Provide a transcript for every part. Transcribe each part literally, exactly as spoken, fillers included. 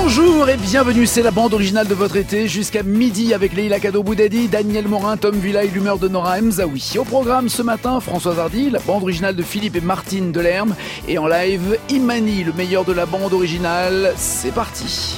Bonjour et bienvenue, c'est la bande originale de votre été jusqu'à midi avec Leïla Kado-Boudadi, Daniel Morin, Tom Villa et l'humeur de Nora Mzaoui. Au programme ce matin, Françoise Hardy, la bande originale de Philippe et Martine Delerme et en live, Imani, le meilleur de la bande originale. C'est parti.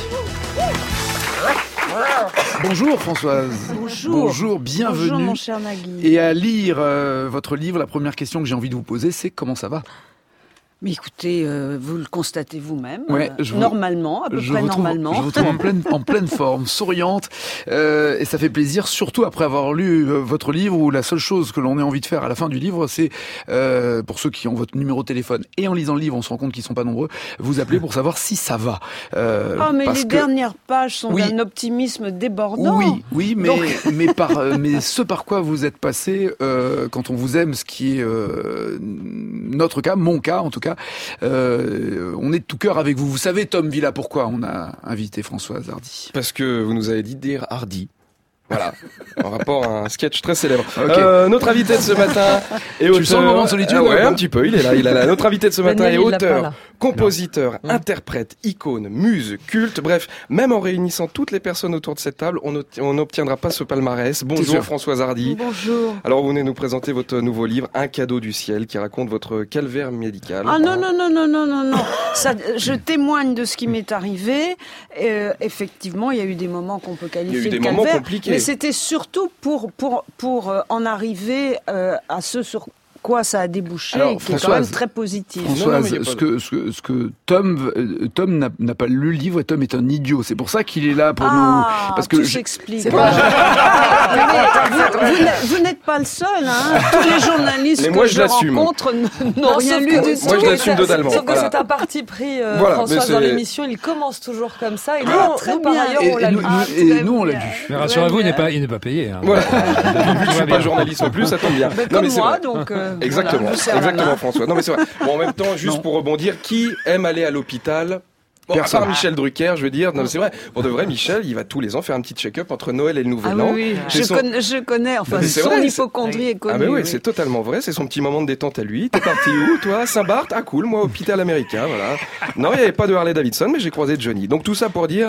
Bonjour Françoise. Bonjour. Bonjour, bienvenue. Bonjour mon cher Nagui. Et à lire euh, votre livre, la première question que j'ai envie de vous poser, c'est comment ça va ? Mais écoutez, euh, vous le constatez vous-même, Ouais, euh, je vous- normalement, à peu Je près vous trouve, normalement. je vous trouve en pleine, en pleine forme, souriante, euh, et ça fait plaisir, surtout après avoir lu euh, votre livre, où la seule chose que l'on ait envie de faire à la fin du livre, c'est, euh, pour ceux qui ont votre numéro de téléphone, et en lisant le livre, on se rend compte qu'ils sont pas nombreux, vous appeler pour savoir si ça va. Euh, Ah, mais parce les que- dernières pages sont Oui. d'un optimisme débordant. Oui, oui, mais, Donc- mais, par, euh, mais ce par quoi vous êtes passé, euh, quand on vous aime, ce qui est euh, notre cas, mon cas en tout cas, euh, on est de tout cœur avec vous. Vous savez, Tom Villa, pourquoi on a invité Françoise Hardy ? Parce que vous nous avez dit de dire Hardy. Voilà, en rapport à un sketch très célèbre. Ok. Euh, notre invité de ce matin est auteur... Tu sens le moment de solitude, Ah ouais, ou pas un petit peu, il est là, il est là. Notre invité de ce matin Daniel, est il l'a pas, auteur, là. compositeur, interprète, icône, muse, culte, bref, même en réunissant toutes les personnes autour de cette table, on n'obt- on n'obtiendra pas ce palmarès. C'est Bonjour sûr. Françoise Hardy. Bonjour. Alors vous venez nous présenter votre nouveau livre, Un cadeau du ciel, qui raconte votre calvaire médical. Ah non, non, non, non, non, non, non. Ça, je témoigne de ce qui m'est arrivé. Euh, effectivement, il y a eu des moments qu'on peut qualifier Il y a eu de des moments calvaire, compliqués. mais c'était surtout pour, pour, pour euh, en arriver euh, à ce sur quoi ça a débouché, Alors, et qui est quand Françoise, même très positif. François- Françoise, Non, non, mais y a pas ce, de- que, ce, que, ce que Tom, euh, Tom n'a, n'a pas lu le livre et Tom est un idiot. C'est pour ça qu'il est là pour Ah, nous. Parce que tout je- s'explique. c'est Ah, pas- mais vous, vous n'êtes- vous n'êtes pas le seul, hein. Tous les journalistes Mais que moi, je je l'assume. rencontre n- n'ont Non, rien sauf lu que- du tout. Moi, je l'assume totalement. Sauf que Voilà. c'est un parti pris, euh, Voilà, François, mais dans c'est- l'émission, il commence toujours comme ça. Et nous, Ah, on- très nous, par bien. ailleurs, Et, on et l'a nous, lu. nous- Ah, et très nous, on l'a bien. lu. Mais rassurez-vous, il n'est pas, il n'est pas payé. Hein. Voilà. Euh, Vu que je suis pas journaliste non plus, ça tombe bien. Mais Non, comme mais c'est moi, vrai. donc. euh, Exactement, voilà, je vous serre la exactement main. François. Non mais c'est vrai. Bon, en même temps, juste Non. pour rebondir, qui aime aller à l'hôpital? Bon, à Personne. part Michel Drucker, je veux dire, non, mais c'est vrai. Pour de vrai, Michel, il va tous les ans faire un petit check-up entre Noël et le Nouvel Ah An. oui, oui. C'est Je, son- connais, je connais, enfin, Non, mais c'est son vrai, c'est- hypocondrie est connue. Ah mais oui, oui. c'est totalement vrai, c'est son petit moment de détente à lui. T'es parti où, toi? Saint-Barth? Ah cool, moi, hôpital américain, voilà. Non, il n'y avait pas de Harley Davidson, mais j'ai croisé Johnny. Donc tout ça pour dire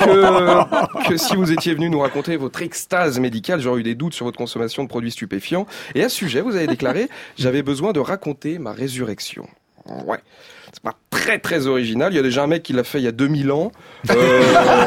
que, que si vous étiez venu nous raconter votre extase médicale, j'aurais eu des doutes sur votre consommation de produits stupéfiants. Et à ce sujet, vous avez déclaré, j'avais besoin de raconter ma résurrection. Ouais. C'est pas très très original. Il y a déjà un mec qui l'a fait il y a deux mille ans. Euh...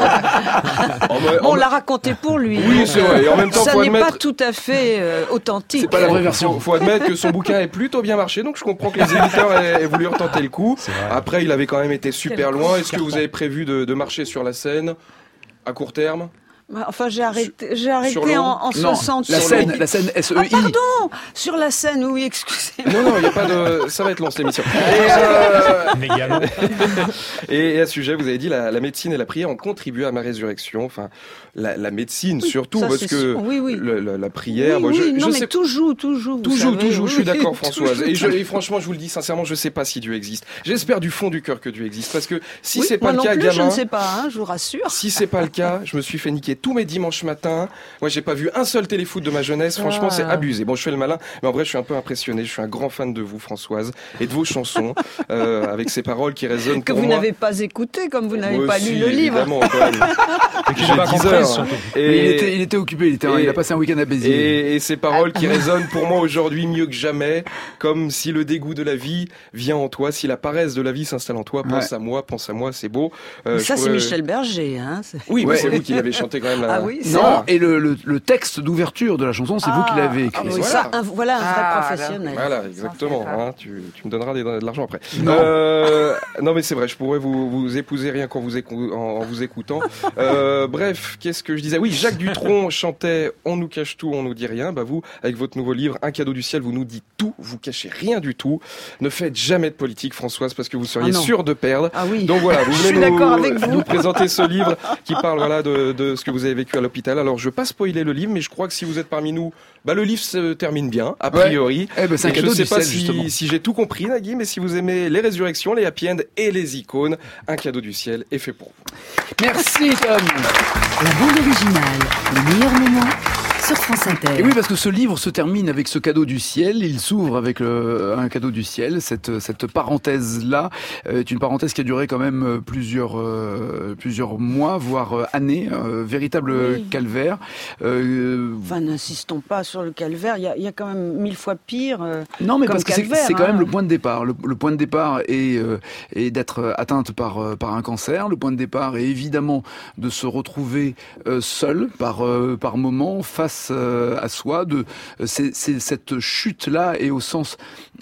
en me- en On me- lait raconté pour lui. Oui, donc, c'est vrai. Et en même temps, ça faut n'est admettre- pas tout à fait euh, authentique. C'est pas la vraie version. Faut, faut admettre que son bouquin est plutôt bien marché, donc je comprends que les éditeurs aient, aient voulu retenter le coup. C'est vrai. Après, il avait quand même été super Quel loin. Est-ce que vous avez prévu de, de marcher sur la scène à court terme? Enfin, j'ai arrêté, j'ai Sur arrêté l'eau en, en Non, soixante. la sur scène, le- la scène S E I. Ah, pardon, sur la scène, oui, excusez-moi. Non, non, il n'y a pas de. Ça va être long cette émission. Et, euh, Mégalo. et, et à ce sujet, vous avez dit la, la médecine et la prière ont contribué à ma résurrection. Enfin, la, la médecine surtout, Ça, parce c'est que sûr. Oui, oui. le- le- la prière. oui, moi, oui, je, non, je mais sais tout joue, tout joue. vous Toujours, savez, toujours, je oui, suis d'accord, oui, Françoise. toujours. Et, je, et franchement, je vous le dis sincèrement, je sais pas si Dieu existe. J'espère du fond du cœur que Dieu existe, parce que si Oui, c'est pas moi le non cas, plus, gamin, je ne sais pas, hein, je vous rassure. si c'est pas le cas, je me suis fait niquer tous mes dimanches matins. Moi, j'ai pas vu un seul téléfoot de ma jeunesse. Franchement, Ah. c'est abusé. Bon, je fais le malin, mais en vrai, je suis un peu impressionné. Je suis un grand fan de vous, Françoise, et de vos chansons, euh, avec ces paroles qui résonnent Que pour vous moi. n'avez pas écouté, comme vous n'avez Moi pas aussi, lu le livre. évidemment, quand même. Et qu'il J'ai n'a pas dix compris, heures. surtout. Et- Mais il, était, il était occupé, il, était, et- il a passé un week-end à Béziers. Et, et ces paroles qui résonnent pour moi aujourd'hui mieux que jamais, comme si le dégoût de la vie vient en toi, si la paresse de la vie s'installe en toi, pense Ouais. à moi, pense à moi, c'est beau. Euh, Ça, je c'est pourrais- Michel Berger. Hein, c'est- Oui, mais Ouais. c'est vous qui l'avez chanté quand même. La... Ah oui, c'est Non, vrai. et le, le, le texte d'ouverture de la chanson, c'est vous qui l'avez Ah écrit. oui, Voilà. ça, un- voilà un vrai Ah, professionnel. Voilà, exactement. Hein, tu, tu me donneras des- de l'argent après. Non. Euh, non, mais c'est vrai, je pourrais vous, vous épouser rien qu'en vous, écou- en, en vous écoutant. Euh, bref, qu'est-ce que je disais? Oui, Jacques Dutronc chantait On nous cache tout, on nous dit rien. Bah vous, avec votre nouveau livre Un cadeau du ciel, vous nous dites tout, vous cachez rien du tout. Ne faites jamais de politique, Françoise, parce que vous seriez Ah non. sûre de perdre. Ah oui. Donc voilà, vous Je venez suis nous, d'accord avec vous. nous présenter ce livre qui parle voilà de, de ce que vous avez vécu à l'hôpital. Alors je ne veux pas spoiler le livre, mais je crois que si vous êtes parmi nous, bah le livre se termine bien, a priori. Eh ben, c'est un Et cadeau je sais du pas ciel, justement. si, si j'ai tout compris, Nagui, mais si vous aimez les résurrections, les happy end et les icônes, Un cadeau du ciel est fait pour vous. Merci Tom. La bande originale, le meilleur moment, sur France Inter. Et oui, parce que ce livre se termine avec ce cadeau du ciel, il s'ouvre avec le, un cadeau du ciel. Cette, cette parenthèse-là est une parenthèse qui a duré quand même plusieurs, euh, plusieurs mois, voire années, euh, véritable oui. calvaire. Euh, enfin, n'insistons pas sur le calvaire, il y a, il y a quand même mille fois pire. Euh, non, mais comme parce que calvaire, c'est, c'est quand hein. même le point de départ. Le, le point de départ est, euh, est d'être atteinte par, par un cancer. Le point de départ est évidemment de se retrouver euh, seul par, euh, par moment, face euh, à soi. De, c'est, c'est cette chute-là et au sens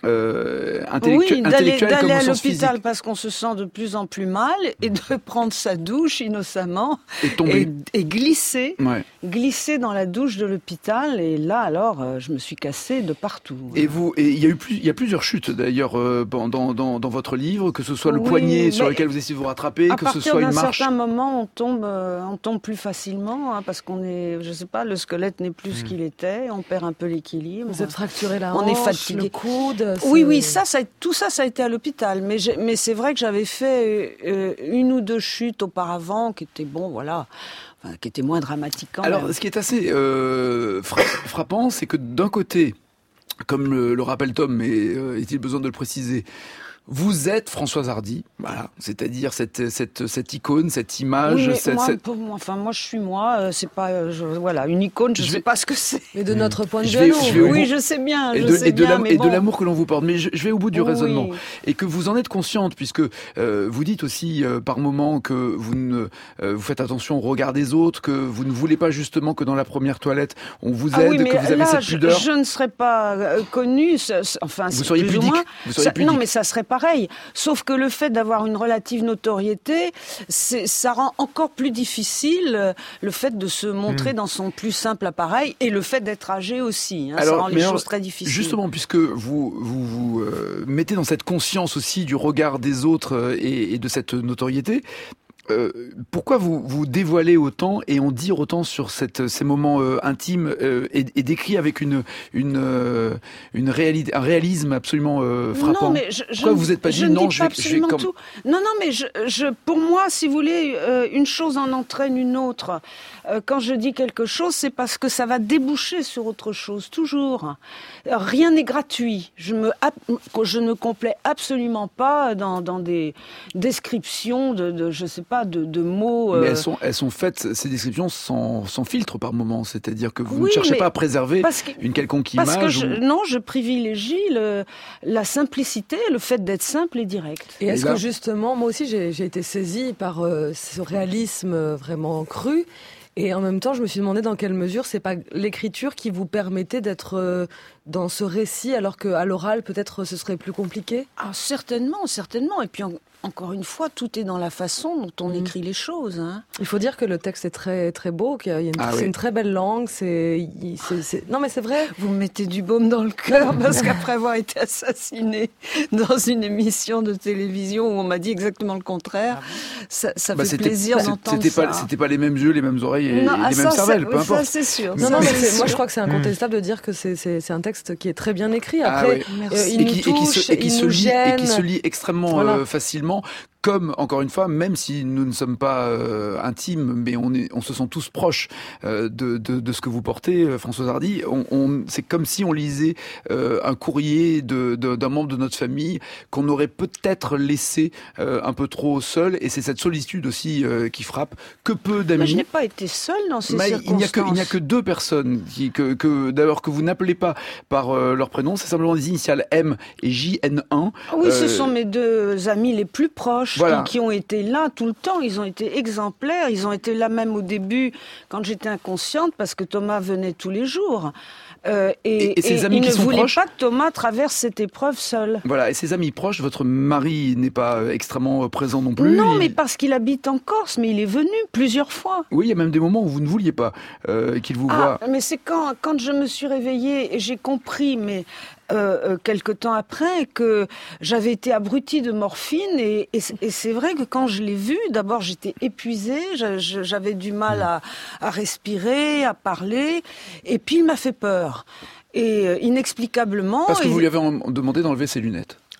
euh, intellectuel, oui, d'aller, intellectuel d'aller comme au à sens l'hôpital physique. Parce qu'on se sent de plus en plus mal et de prendre sa douche innocemment et tomber et, et glisser, ouais. glisser dans la douche de l'hôpital. Et là, alors, euh, je me suis cassée de partout. Et vous, et il y a eu plus, il y a plusieurs chutes d'ailleurs euh, dans, dans dans votre livre, que ce soit le oui, poignet sur lequel vous essayez de vous rattraper, que ce soit une marche. À partir d'un certain moment, on tombe, euh, on tombe plus facilement hein, parce qu'on est, je sais pas, le squelette n'est plus mmh. ce qu'il était, on perd un peu l'équilibre. Vous êtes fracturé la hanche, on est fatigué. Le coude. C'est... Oui, oui, ça, ça, tout ça, ça a été à l'hôpital. Mais, j'ai, mais c'est vrai que j'avais fait euh, une ou deux chutes auparavant qui étaient bon, voilà. Enfin, qui était moins dramatique quand Alors, même. ce qui est assez euh, frappant, c'est que d'un côté, comme le, le rappelle Tom, mais euh, est-il besoin de le préciser, vous êtes Françoise Hardy, voilà, c'est-à-dire cette cette cette icône, cette image. Oui, cette, moi, cette... Pour moi, enfin moi je suis moi, euh, c'est pas, euh, je, voilà, une icône, je, je sais vais... pas ce que c'est. Mais de notre point de vue, oui, je sais bien, et je de, sais et de bien, la, mais et bon. de l'amour que l'on vous porte. Mais je, je vais au bout du oui. raisonnement et que vous en êtes consciente, puisque euh, vous dites aussi euh, par moment que vous ne euh, vous faites attention au regard des autres, que vous ne voulez pas justement que dans la première toilette on vous aide, ah oui, mais que vous là, avez cette pudeur. Je, je ne serais pas euh, connue, enfin, vous seriez plus pudique. Ou moins, vous seriez ça, pudique. Non, mais ça serait pareil. Sauf que le fait d'avoir une relative notoriété, c'est, ça rend encore plus difficile euh, le fait de se montrer mmh. dans son plus simple appareil et le fait d'être âgé aussi. Hein, alors, ça rend les alors, choses très difficiles. Justement, puisque vous vous, vous euh, mettez dans cette conscience aussi du regard des autres euh, et, et de cette notoriété. Euh, pourquoi vous vous dévoilez autant et en dire autant sur cette, ces moments euh, intimes euh, et, et décrits avec une une euh, une réalité, un réalisme absolument euh, frappant. Non, mais je, je, pourquoi vous n'êtes pas je dit non, je vais, pas je vais comme... tout. Non, non, mais je, je, pour moi, si vous voulez, euh, une chose en entraîne une autre. Euh, quand je dis quelque chose, c'est parce que ça va déboucher sur autre chose, toujours. Rien n'est gratuit. Je me, je ne complais absolument pas dans, dans des descriptions de, de je sais pas, de, de mots. Euh... Mais elles sont, elles sont faites, ces descriptions, sans, sans filtre par moment. C'est-à-dire que vous oui, ne cherchez pas à préserver que, une quelconque parce image. Que je, ou... Non, je privilégie le, la simplicité, le fait d'être simple et direct. Et est-ce et là... que justement, moi aussi, j'ai, j'ai été saisie par euh, ce réalisme vraiment cru. Et en même temps, je me suis demandé dans quelle mesure c'est pas l'écriture qui vous permettait d'être euh, dans ce récit, alors qu'à l'oral, peut-être, ce serait plus compliqué ? Ah, certainement, certainement. Et puis, en, encore une fois, tout est dans la façon dont on mmh. écrit les choses. Hein. Il faut dire que le texte est très, très beau, qu'il y a une, ah, c'est oui. une très belle langue. C'est, c'est, c'est... Non, mais c'est vrai. Vous me mettez du baume dans le cœur, parce qu'après avoir été assassinée dans une émission de télévision où on m'a dit exactement le contraire, ah, ça, ça bah, fait plaisir c'était, d'entendre c'était ça. Pas, c'était pas les mêmes yeux, les mêmes oreilles et, non, et ah, les ça, mêmes cervelles, ça, peu importe. Ça, c'est sûr. Non, ça, non, mais c'est c'est, moi, je crois que c'est incontestable mmh. de dire que c'est, c'est, c'est un texte qui est très bien écrit. Après, ah, oui. euh, il et nous qui, touche, et qui se, et qui il se nous lit, gêne. Et qui se lit extrêmement voilà. euh, facilement. Comme, encore une fois, même si nous ne sommes pas euh, intimes, mais on, est, on se sent tous proches euh, de, de, de ce que vous portez, euh, Françoise Hardy, on, on, c'est comme si on lisait euh, un courrier de, de, d'un membre de notre famille qu'on aurait peut-être laissé euh, un peu trop seul, et c'est cette solitude aussi euh, qui frappe. Que peu d'amis... Mais je n'ai pas été seule dans ces mais circonstances. Il n'y a que, il n'y a que deux personnes qui, que, que, d'ailleurs, que vous n'appelez pas par euh, leur prénom, c'est simplement des initiales M et J N un. Oui, euh, ce sont mes deux amis les plus proches. Voilà. Qui, qui ont été là tout le temps, ils ont été exemplaires, ils ont été là même au début quand j'étais inconsciente parce que Thomas venait tous les jours. Euh, et, et, et ces et amis ils qui ne sont voulaient proches, pas que Thomas traverse cette épreuve seul. Voilà, et ses amis proches, votre mari n'est pas extrêmement présent non plus. Non, il... mais parce qu'il habite en Corse, mais il est venu plusieurs fois. Oui, il y a même des moments où vous ne vouliez pas euh, qu'il vous ah, voie. Mais c'est quand, quand je me suis réveillée et j'ai compris, mais euh, quelque temps après, que j'avais été abrutie de morphine et, et, et c'est vrai que quand je l'ai vu, d'abord j'étais épuisée, j'avais du mal à, à respirer, à parler, et puis il m'a fait peur. Et euh, inexplicablement... Parce que et... vous lui avez demandé d'enlever ses lunettes.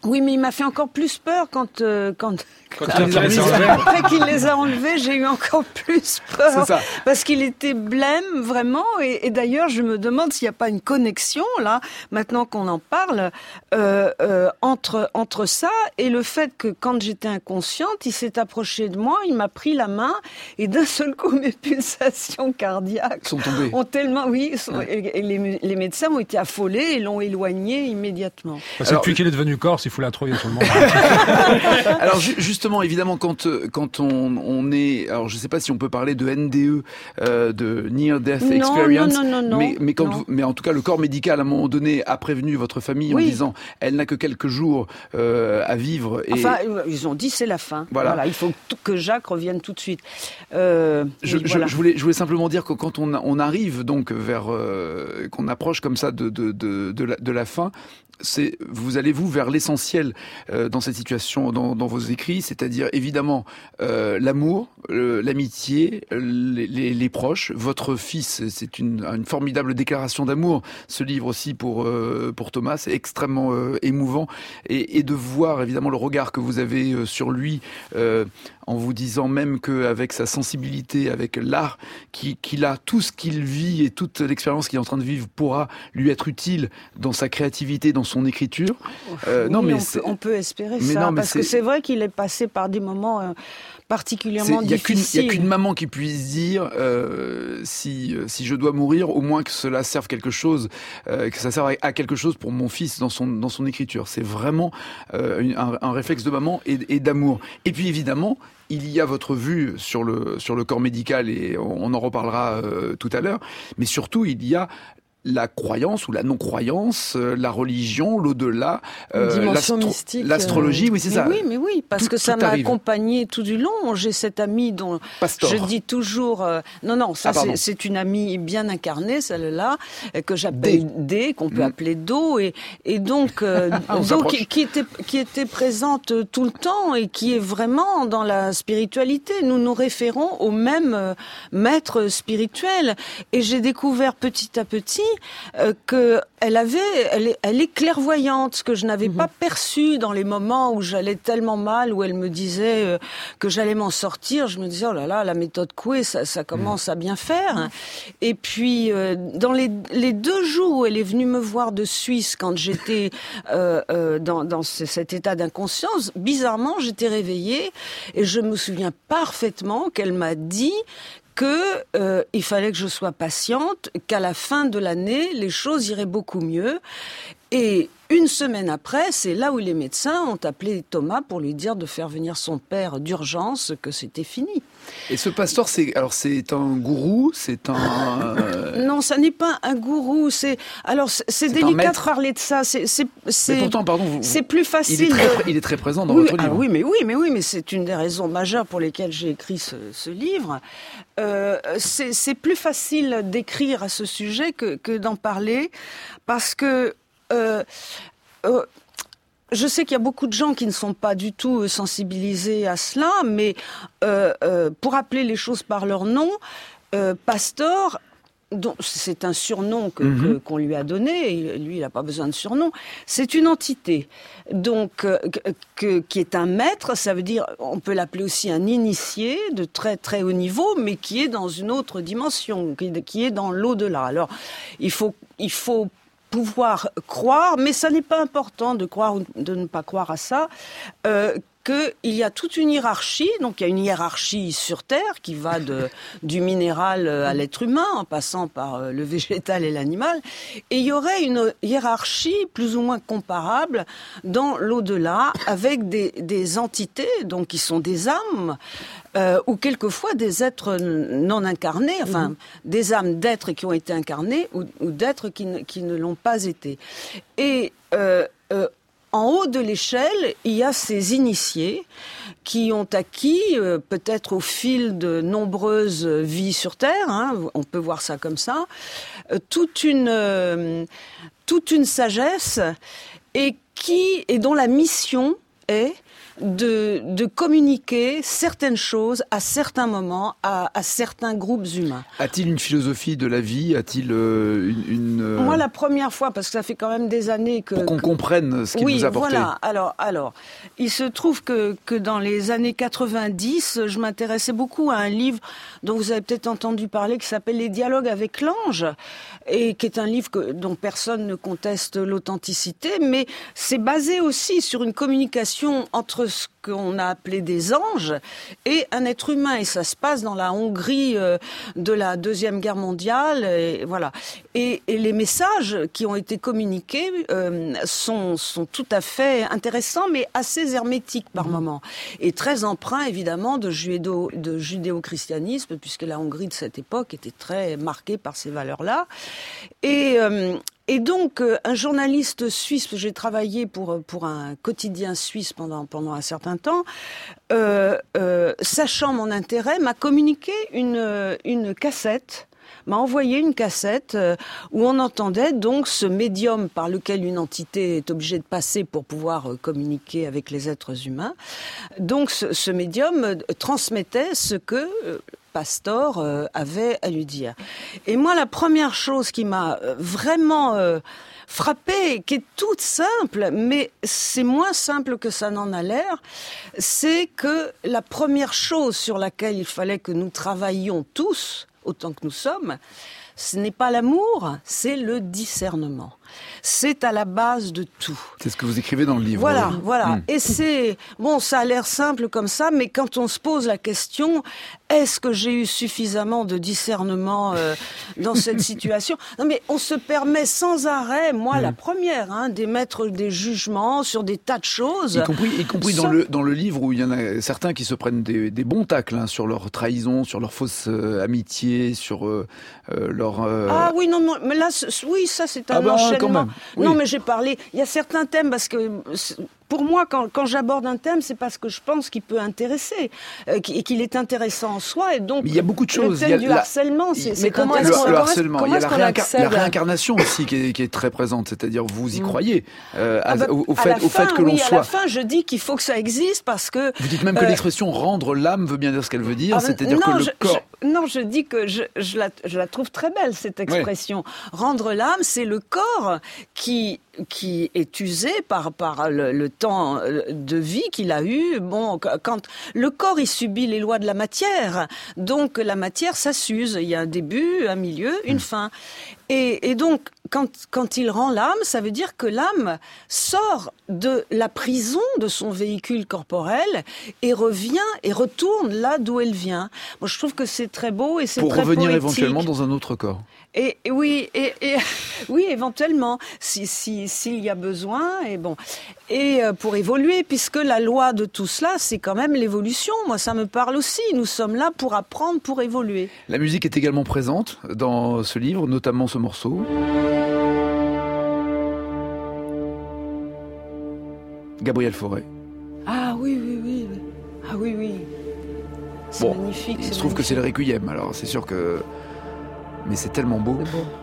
Oui, mais il m'a fait encore plus peur quand euh, quand, Quand quand il les a enlevés. après qu'il les a enlevés, j'ai eu encore plus peur. C'est ça. Parce qu'il était blême vraiment, et, et d'ailleurs je me demande s'il n'y a pas une connexion là, maintenant qu'on en parle, euh, euh, entre entre ça et le fait que quand j'étais inconsciente, il s'est approché de moi, il m'a pris la main, et d'un seul coup mes pulsations cardiaques Sont tombés. ont tellement, oui, sont- et, et les, les médecins ont été affolés et l'ont éloigné immédiatement. C'est Alors- depuis qu'il est devenu corse, il faut l'introuiller tout le monde. Alors ju- justement, évidemment, quand euh, quand on, on est, alors je sais pas si on peut parler de N D E, euh, de Near Death Non, Experience, non, non, non, mais mais quand non. vous- mais en tout cas, le corps médical à un moment donné a prévenu votre famille Oui. en disant, elle n'a que quelques jours euh, à vivre. Et Enfin, euh, ils ont dit c'est la fin. Voilà. Voilà. Il faut que, que Jacques revienne tout de suite. Euh, Je, oui, je- voilà. je voulais, je voulais simplement dire que quand on, on arrive donc vers, euh, qu'on approche comme ça de, de, de, de, la, de la fin, c'est, vous allez vous vers l'essentiel euh, dans cette situation, dans, dans vos écrits, c'est-à-dire évidemment euh, l'amour, euh, l'amitié, les, les, les proches. Votre fils, c'est une, une formidable déclaration d'amour. Ce livre aussi pour euh, pour Thomas, c'est extrêmement euh, émouvant, et, et de voir évidemment le regard que vous avez euh, sur lui. Euh, en vous disant même qu'avec sa sensibilité, avec l'art qui- qu'il a, tout ce qu'il vit et toute l'expérience qu'il est en train de vivre pourra lui être utile dans sa créativité, dans son écriture. Euh, Oui, non, mais on, c'est- peut, on peut espérer mais ça, non, mais parce que c'est- c'est vrai qu'il est passé par des moments euh, c'est- particulièrement il n'y a qu'une, il y difficiles. a qu'une maman qui puisse dire euh, si euh, si je dois mourir, au moins que cela serve quelque chose, euh, que ça serve à, à quelque chose pour mon fils dans son dans son écriture. C'est vraiment euh, une- un, un réflexe de maman et, et d'amour. Et puis évidemment, il y a votre vue sur le sur le corps médical, et on, on en reparlera euh, tout à l'heure. Mais surtout, il y a la croyance ou la non-croyance, euh, la religion, l'au-delà, Une dimension l'astro- mystique, l'astrologie, euh, oui, c'est Mais ça. oui, mais oui, parce Tout- que ça tout m'a arrive. accompagnée tout du long. J'ai cette amie dont Pastor. je dis toujours... euh, non, non, ça Ah, pardon. c'est, c'est une amie bien incarnée, celle-là, euh, que j'appelle D, qu'on peut Mm. appeler Do, et, et donc, euh, On Do s'approche. qui, qui, était, qui était présente euh, tout le temps et qui est vraiment dans la spiritualité. Nous nous référons au même euh, maître spirituel. Et j'ai découvert petit à petit euh, que elle avait, elle est, elle est clairvoyante, ce que je n'avais pas perçu dans les moments où j'allais tellement mal, où elle me disait euh, que j'allais m'en sortir. Je me disais, oh là là, la méthode Coué, ça, ça commence à bien faire. Et puis, euh, dans les, les deux jours où elle est venue me voir de Suisse, quand j'étais euh, euh, dans, dans ce- cet état d'inconscience, bizarrement, j'étais réveillée et je me souviens parfaitement qu'elle m'a dit que euh, il fallait que je sois patiente, qu'à la fin de l'année, les choses iraient beaucoup mieux. Et une semaine après, c'est là où les médecins ont appelé Thomas pour lui dire de faire venir son père d'urgence, que c'était fini. Et ce pasteur, c'est alors c'est un gourou, c'est un euh, Non, ça n'est pas un gourou. C'est alors c'est, c'est C'est un délicat de maître. parler de ça. C'est c'est c'est, mais pourtant, pardon, vous- c'est plus il facile. est très, de- il est très présent dans oui, votre ah livre. oui, mais oui, mais oui, mais c'est une des raisons majeures pour lesquelles j'ai écrit ce, ce livre. Euh, c'est, c'est plus facile d'écrire à ce sujet que, que d'en parler, parce que euh, euh, je sais qu'il y a beaucoup de gens qui ne sont pas du tout sensibilisés à cela, mais euh, euh, pour appeler les choses par leur nom, euh, Pastor, dont c'est un surnom que, Mhm. que- qu'on lui a donné, et lui il n'a pas besoin de surnom, c'est une entité donc euh, que- que- qui est un maître, ça veut dire, on peut l'appeler aussi un initié de très très haut niveau, mais qui est dans une autre dimension, qui, qui est dans l'au-delà. Alors il faut, il faut pouvoir croire, mais ça n'est pas important de croire ou de ne pas croire à ça, euh, qu'il y a toute une hiérarchie, donc il y a une hiérarchie sur Terre qui va de, du minéral à l'être humain, en passant par euh, le végétal et l'animal, et il y aurait une hiérarchie plus ou moins comparable dans l'au-delà, avec des, des entités, donc qui sont des âmes, euh, ou quelquefois des êtres non incarnés, enfin mmh. des âmes d'êtres qui ont été incarnés ou, ou d'êtres qui ne, qui ne l'ont pas été. Et euh, euh, en haut de l'échelle, il y a ces initiés qui ont acquis, euh, peut-être au fil de nombreuses vies sur Terre, hein, on peut voir ça comme ça, euh, toute une, euh, toute une sagesse, et qui et dont la mission est de, de communiquer certaines choses à certains moments, à, à certains groupes humains. A-t-il une philosophie de la vie? A-t-il euh, une... une euh... Moi, la première fois, parce que ça fait quand même des années que... Pour qu'on que... comprenne ce qu'il oui, vous apportait. Voilà. Alors, alors, il se trouve que, que dans les années quatre-vingt-dix, je m'intéressais beaucoup à un livre dont vous avez peut-être entendu parler, qui s'appelle Les dialogues avec l'ange, et qui est un livre que, dont personne ne conteste l'authenticité, mais c'est basé aussi sur une communication entre ce qu'on a appelé des anges et un être humain, et ça se passe dans la Hongrie euh, de la Deuxième Guerre mondiale, et voilà. Et, et les messages qui ont été communiqués euh, sont, sont tout à fait intéressants, mais assez hermétiques par moments, et très empreints évidemment de, judéo, de judéo-christianisme, puisque la Hongrie de cette époque était très marquée par ces valeurs-là. Et... Euh, Et donc, euh, un journaliste suisse, j'ai travaillé pour pour un quotidien suisse pendant pendant un certain temps, euh, euh, sachant mon intérêt, m'a communiqué une une cassette, m'a envoyé une cassette euh, où on entendait donc ce médium par lequel une entité est obligée de passer pour pouvoir euh, communiquer avec les êtres humains. Donc, ce, ce médium euh, transmettait ce que euh, Pastor euh, avait à lui dire. Et moi, la première chose qui m'a euh, vraiment euh, frappée, qui est toute simple, mais c'est moins simple que ça n'en a l'air, c'est que la première chose sur laquelle il fallait que nous travaillions tous, autant que nous sommes, ce n'est pas l'amour, c'est le discernement. C'est à la base de tout. C'est ce que vous écrivez dans le livre. Voilà, oui. voilà. Mmh. Et c'est... Bon, ça a l'air simple comme ça, mais quand on se pose la question, est-ce que j'ai eu suffisamment de discernement euh, dans cette situation? Non, mais on se permet sans arrêt, moi mmh. la première, hein, d'émettre des jugements sur des tas de choses. Y compris, y compris sans... dans, le, dans le livre où il y en a certains qui se prennent des, des bons tacles hein, sur leur trahison, sur leur fausse euh, amitié, sur euh, euh, leur... Euh... Ah oui, non, non, mais là, oui, ça c'est un ah bah, enchaînement. Quand même. Oui. Non, mais j'ai parlé. Il y a certains thèmes parce que pour moi, quand, quand j'aborde un thème, c'est parce que je pense qu'il peut intéresser euh, et qu'il est intéressant en soi. Et donc, mais il y a beaucoup de choses. Le thème il y a du la... harcèlement, c'est, c'est comment le, est-ce le harcèlement. comment il y a la, réincar... accède... la réincarnation aussi qui est, qui est très présente. C'est-à-dire, vous y croyez euh, ah bah, au, au, fait, fin, au fait que l'on oui, soit. À la fin, je dis qu'il faut que ça existe parce que. Vous dites même que euh... l'expression rendre l'âme veut bien dire ce qu'elle veut dire. Ah, c'est-à-dire non, que le je, corps. Je, non, je dis que je, je, la, je la trouve très belle cette expression. Oui. Rendre l'âme, c'est le corps qui qui est usé par par le, le temps de vie qu'il a eu. Bon, quand le corps il subit les lois de la matière, donc la matière ça s'use. Il y a un début, un milieu, une mmh. fin. Et, et donc quand quand il rend l'âme, ça veut dire que l'âme sort de la prison de son véhicule corporel et revient et retourne là d'où elle vient. Moi, je trouve que c'est très beau et c'est pour très revenir poétique. Éventuellement dans un autre corps. Et, et oui, et, et oui, éventuellement, si si s'il y a besoin, et bon, et pour évoluer, puisque la loi de tout cela, c'est quand même l'évolution. Moi, ça me parle aussi. Nous sommes là pour apprendre, pour évoluer. La musique est également présente dans ce livre, notamment ce morceau. Gabriel Fauré. Ah oui, oui, oui. Ah oui, oui. C'est bon, magnifique. Il c'est se trouve magnifique. que c'est le Requiem, alors c'est sûr que... Mais c'est tellement beau. C'est beau.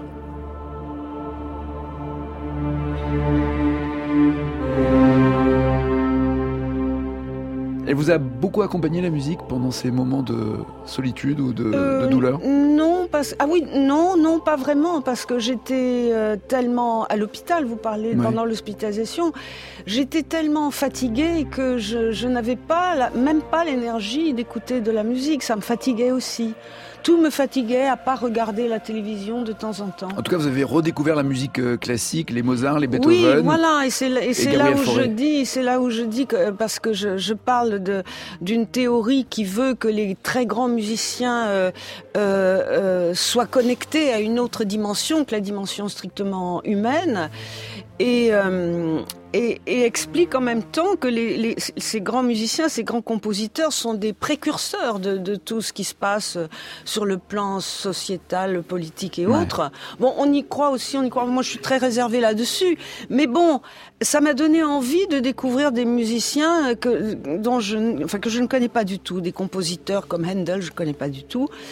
Elle vous a beaucoup accompagné, la musique, pendant ces moments de solitude ou de, euh, de douleur? Non, parce ah oui, non, non, pas vraiment, parce que j'étais euh, tellement à l'hôpital. Vous parlez ouais. pendant l'hospitalisation, j'étais tellement fatiguée que je, je n'avais pas, la, même pas l'énergie d'écouter de la musique. Ça me fatiguait aussi. Tout me fatiguait à part regarder la télévision de temps en temps. En tout cas, vous avez redécouvert la musique classique, les Mozart, les Beethoven. Oui, voilà, et c'est, et c'est et là où Fauré. je dis, c'est là où je dis que parce que je, je parle de d'une théorie qui veut que les très grands musiciens euh, euh, euh, soient connectés à une autre dimension que la dimension strictement humaine. Et, euh, et, et explique en même temps que les, les, ces grands musiciens, ces grands compositeurs sont des précurseurs de, de tout ce qui se passe sur le plan sociétal, politique et ouais. autres. Bon, on y croit aussi, on y croit. Moi, je suis très réservée là-dessus. Mais bon, ça m'a donné envie de découvrir des musiciens que, dont je, enfin, que je ne connais pas du tout, des compositeurs comme Handel, je ne connais pas du tout.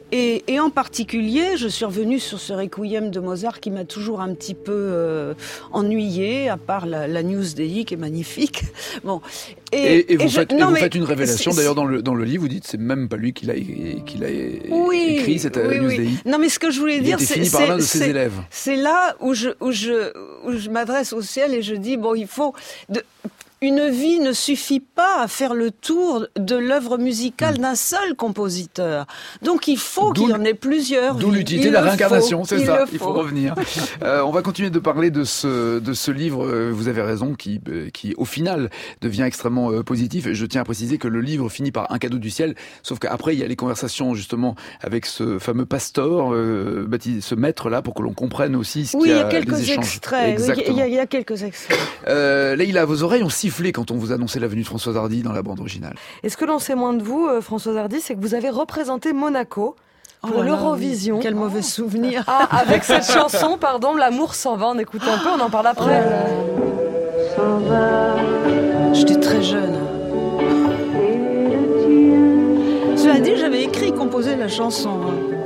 Et, et en particulier, je suis revenue sur ce requiem de Mozart qui m'a toujours un petit peu euh, ennuyée, à part la, la News Dei qui est magnifique. Bon. Et, et, et vous, et faites, je, et non, vous mais faites une révélation, c'est, d'ailleurs, dans le, dans le livre, vous dites que c'est même pas lui qui l'a, qui l'a oui, écrit, cette oui, News oui. Dei. Non, mais ce que je voulais Il dire, était c'est, fini par c'est, l'un de ses c'est, élèves. c'est là où je, où, je, où je m'adresse au ciel et je dis, bon, il faut... De, Une vie ne suffit pas à faire le tour de l'œuvre musicale d'un seul compositeur. Donc il faut d'où qu'il y en ait plusieurs. D'où l'utilité il de la réincarnation, c'est il ça, faut. il faut revenir. euh, on va continuer de parler de ce, de ce livre, euh, vous avez raison, qui, euh, qui au final devient extrêmement euh, positif. Et je tiens à préciser que le livre finit par un cadeau du ciel, sauf qu'après il y a les conversations justement avec ce fameux pasteur, euh, baptisé, ce maître-là, pour que l'on comprenne aussi ce oui, qu'il y a, il y a quelques les échanges. extraits. Exactement. Oui, il, y a, il y a quelques extraits. Euh, Leïla, vos oreilles ont sifflé quand on vous annonçait la venue de Françoise Hardy dans la bande originale. Et ce que l'on sait moins de vous, euh, Françoise Hardy, c'est que vous avez représenté Monaco pour oh là l'Eurovision. Là, oui. Quel mauvais souvenir. Ah, avec cette chanson, pardon, L'amour s'en va. On écoute un peu, on en parle après. Oh J'étais très jeune. Cela dit, j'avais écrit et composé la chanson.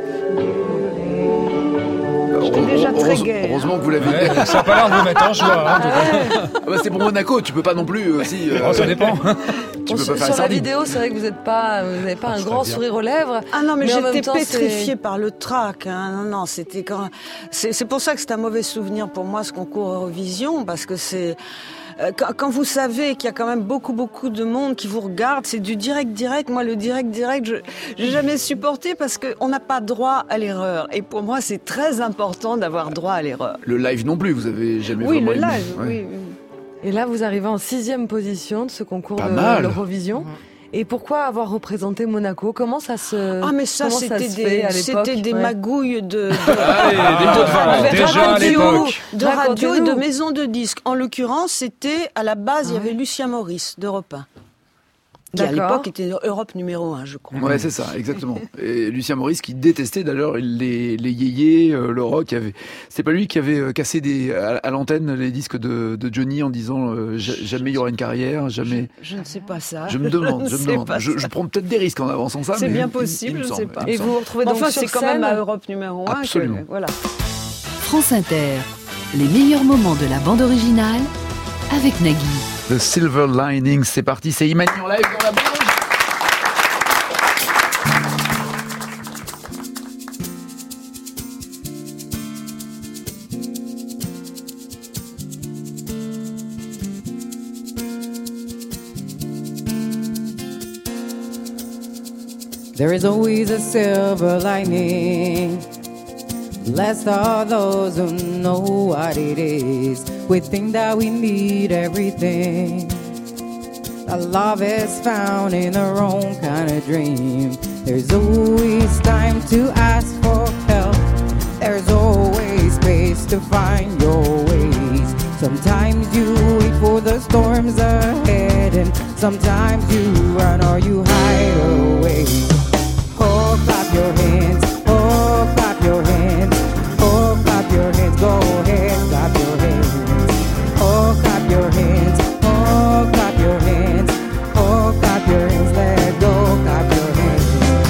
J'étais déjà très gai. Heureusement que vous l'avez ouais, ça n'a pas l'air de vous mettre en joie. Hein, ouais. ah bah c'est pour Monaco, tu peux pas non plus aussi. Euh, oh, ça dépend. Tu bon, peux sur, pas faire sur la sardine. vidéo, c'est vrai que vous n'êtes pas, vous n'avez pas ah, un grand bien. sourire aux lèvres. Ah non, mais, mais j'étais temps, pétrifiée c'est... par le trac. Hein. Non, non, c'était quand. C'est, c'est pour ça que c'est un mauvais souvenir pour moi ce concours Eurovision, parce que c'est. Quand, quand vous savez qu'il y a quand même beaucoup, beaucoup de monde qui vous regarde, c'est du direct, direct. Moi, le direct, direct, je n'ai jamais supporté parce qu'on n'a pas droit à l'erreur. Et pour moi, c'est très important d'avoir droit à l'erreur. Le live non plus, vous avez jamais oui, vraiment le aimé. live, Ouais. oui, oui. Et là, vous arrivez en sixième position de ce concours pas de mal. l'Eurovision. Mmh. Et pourquoi avoir représenté Monaco ? Comment ça se Ah mais ça, c'était, ça se des, fait à l'époque c'était des ouais. magouilles de, de, Allez, des pots de vin, de déjà radio, à l'époque. de radio et de Racontez-nous. maisons de disques. En l'occurrence, c'était à la base, il y Ah avait ouais. Lucien Maurice d'Europe un. Qui à D'accord. l'époque était Europe numéro un, je crois. Ouais, c'est ça, exactement. Et Lucien Maurice qui détestait d'ailleurs les, les yéyés, euh, le rock. Avait... C'est pas lui qui avait euh, cassé des, à, à l'antenne les disques de, de Johnny en disant euh, jamais il y aura une carrière, jamais. Je, je ne sais pas ça. Je me demande, je, je me sais demande. pas Je, ça. je prends peut-être des risques en avançant ça. C'est mais bien il- possible, il me je semble, sais pas. il me Et semble. vous vous retrouvez Enfin, donc sur c'est quand scène. même à Europe numéro un. Absolument. Que, voilà. France Inter, les meilleurs moments de la bande originale avec Nagui. The Silver Lining, c'est parti, c'est Imani en live dans la bande. There is always a silver lining. Blessed are those who know what it is. We think that we need everything. That love is found in the wrong kind of dream. There's always time to ask for help. There's always space to find your ways. Sometimes you wait for the storms ahead, and sometimes you run or you hide away. Oh, clap your hands, oh, clap your hands, oh, clap your hands, go ahead, clap your hands. Oh, clap your hands, oh, clap your hands, oh, clap your hands, let go, clap your hands.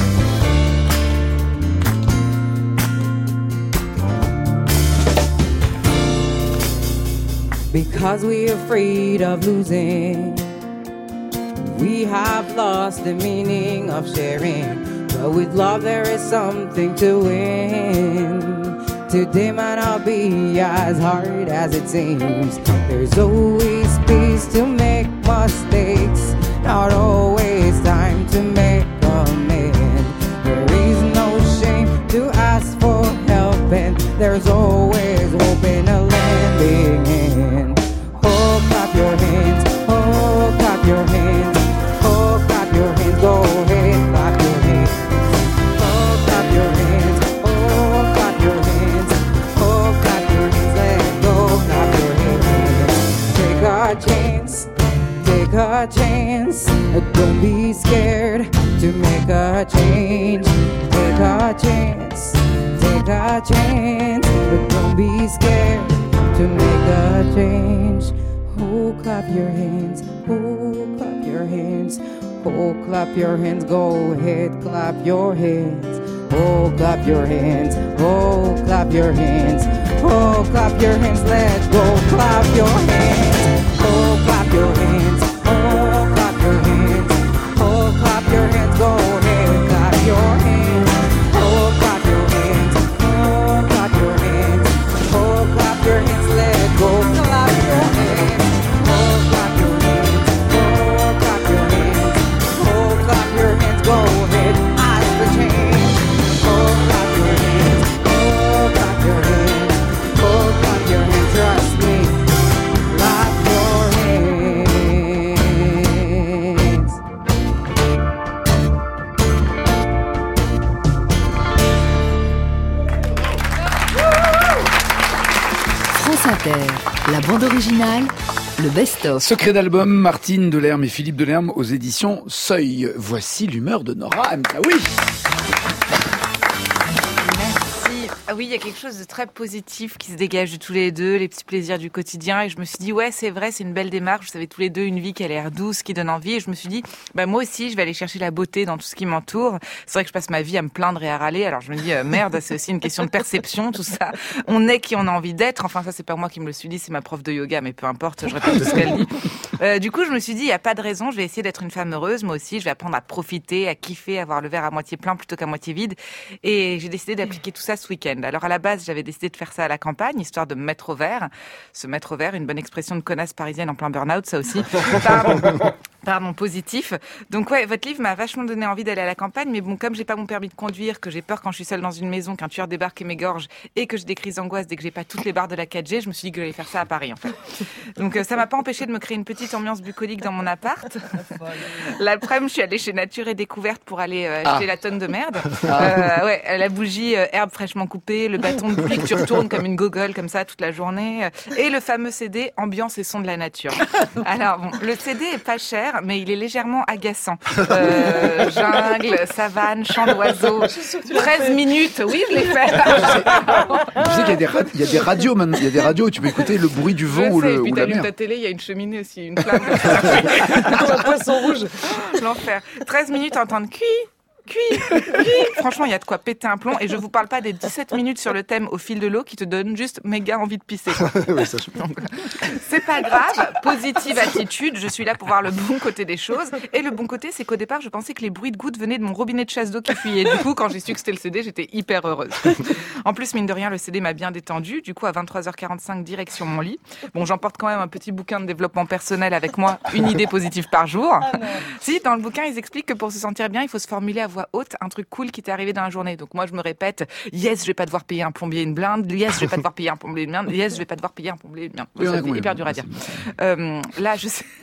Because we're afraid of losing, we have lost the meaning of sharing. But with love there is something to win. Today might not be as hard as it seems. There's always space to make mistakes, not always time to make amends. There is no shame to ask for help, and there's always hope in a landing end. Oh, clap your hands, oh, clap your hands, oh, clap your hands, go ahead, clap your hands. Oh, clap your hands, oh, clap your hands, oh, clap your hands, let go, clap your hands. Take a chance, take a chance, don't be scared to make a change. Take a chance, take a chance, but don't be scared to make a change. Oh, clap your hands, oh, clap your hands, oh, clap your hands, go ahead, clap your hands. Oh, clap your hands. Oh, clap your hands. Oh, clap your hands. Let's go. Clap your hands. Oh, clap your hands. Oh, clap your hands. Oh, clap your hands. Go ahead. Clap your hands. Oh, clap your hands. Oh, clap your hands. Oh, clap your hands. Let's go. Clap your hands. Oh, clap your hands. Oh, clap your hands. Oh, clap your hands. Go ahead. Eyes the change. Oh, clap your hands. Oh, clap your hands. Oh, clap your hands. Trust me. Clap your hands. France Inter, la bande originale, le best-of. Secret d'album, Martine Delerme et Philippe Delerme aux éditions Seuil. Voici l'humeur de Nora M. Ah oui. Merci. Ah oui, il y a quelque chose de très positif qui se dégage de tous les deux, les petits plaisirs du quotidien. Et je me suis dit, ouais, c'est vrai, c'est une belle démarche. Vous avez tous les deux une vie qui a l'air douce, qui donne envie. Et je me suis dit, bah moi aussi, je vais aller chercher la beauté dans tout ce qui m'entoure. C'est vrai que je passe ma vie à me plaindre et à râler. Alors je me dis, euh, merde, c'est aussi une question de perception, tout ça. On est qui on a envie d'être. Enfin, ça, c'est pas moi qui me le suis dit, c'est ma prof de yoga, mais peu importe, je répète tout ce qu'elle dit. Euh, du coup, je me suis dit, il n'y a pas de raison, je vais essayer d'être une femme heureuse. Moi aussi, je vais apprendre à profiter, à kiffer, à voir le verre à moitié plein plutôt qu'à moitié vide. Et j'ai décidé d'appliquer tout ça ce week-end. Alors à la base, j'avais décidé de faire ça à la campagne, histoire de me mettre au vert. Se mettre au vert, une bonne expression de connasse parisienne en plein burn-out, ça aussi. Pardon. Pardon, positif. Donc ouais, votre livre m'a vachement donné envie d'aller à la campagne, mais bon, comme j'ai pas mon permis de conduire, que j'ai peur quand je suis seule dans une maison, qu'un tueur débarque et m'égorge, et que j'ai des crises d'angoisse dès que j'ai pas toutes les barres de la quatre G, je me suis dit que j'allais faire ça à Paris, en fait. Donc euh, ça m'a pas empêché de me créer une petite ambiance bucolique dans mon appart. L'après-midi, je suis allée chez Nature et Découverte pour aller euh, acheter ah. la tonne de merde. Ah. Euh, ouais, la bougie, euh, herbe fraîchement coupée, le bâton de pluie que tu retournes comme une gogole comme ça toute la journée, euh, et le fameux C D Ambiance et son de la nature. Alors bon, le C D est pas cher, mais il est légèrement agaçant. Euh, jungle, savane, chant d'oiseaux. treize minutes, oui, je l'ai fait. Tu sais qu'il y a des, ra- il y a des radios maintenant, il y a des radios où tu peux écouter le bruit du vent je ou, sais, le, et puis ou la mer. ta télé, il y a une cheminée aussi, une flamme. Un poisson rouge. L'enfer. treize minutes à entendre cuit. Cuit, cuit. Franchement, il y a de quoi péter un plomb. Et je vous parle pas des dix-sept minutes sur le thème au fil de l'eau qui te donnent juste méga envie de pisser. Ouais, ça, je... Donc, c'est pas grave. Positive attitude. Je suis là pour voir le bon côté des choses. Et le bon côté, c'est qu'au départ, je pensais que les bruits de gouttes venaient de mon robinet de chasse d'eau qui fuyait. Du coup, quand j'ai su que c'était le C D, j'étais hyper heureuse. En plus, mine de rien, le C D m'a bien détendue. Du coup, à vingt-trois heures quarante-cinq, direction mon lit. Bon, j'emporte quand même un petit bouquin de développement personnel avec moi, une idée positive par jour. Ah si, dans le bouquin, ils expliquent que pour se sentir bien, il faut se formuler à voix haute un truc cool qui t'est arrivé dans la journée. Donc moi, je me répète, yes, je vais pas devoir payer un plombier une blinde, yes, je vais pas devoir payer un plombier une blinde, yes, je vais pas devoir payer un plombier une blinde. Oui, ça, c'est hyper dur à dire. Euh, là, je sais,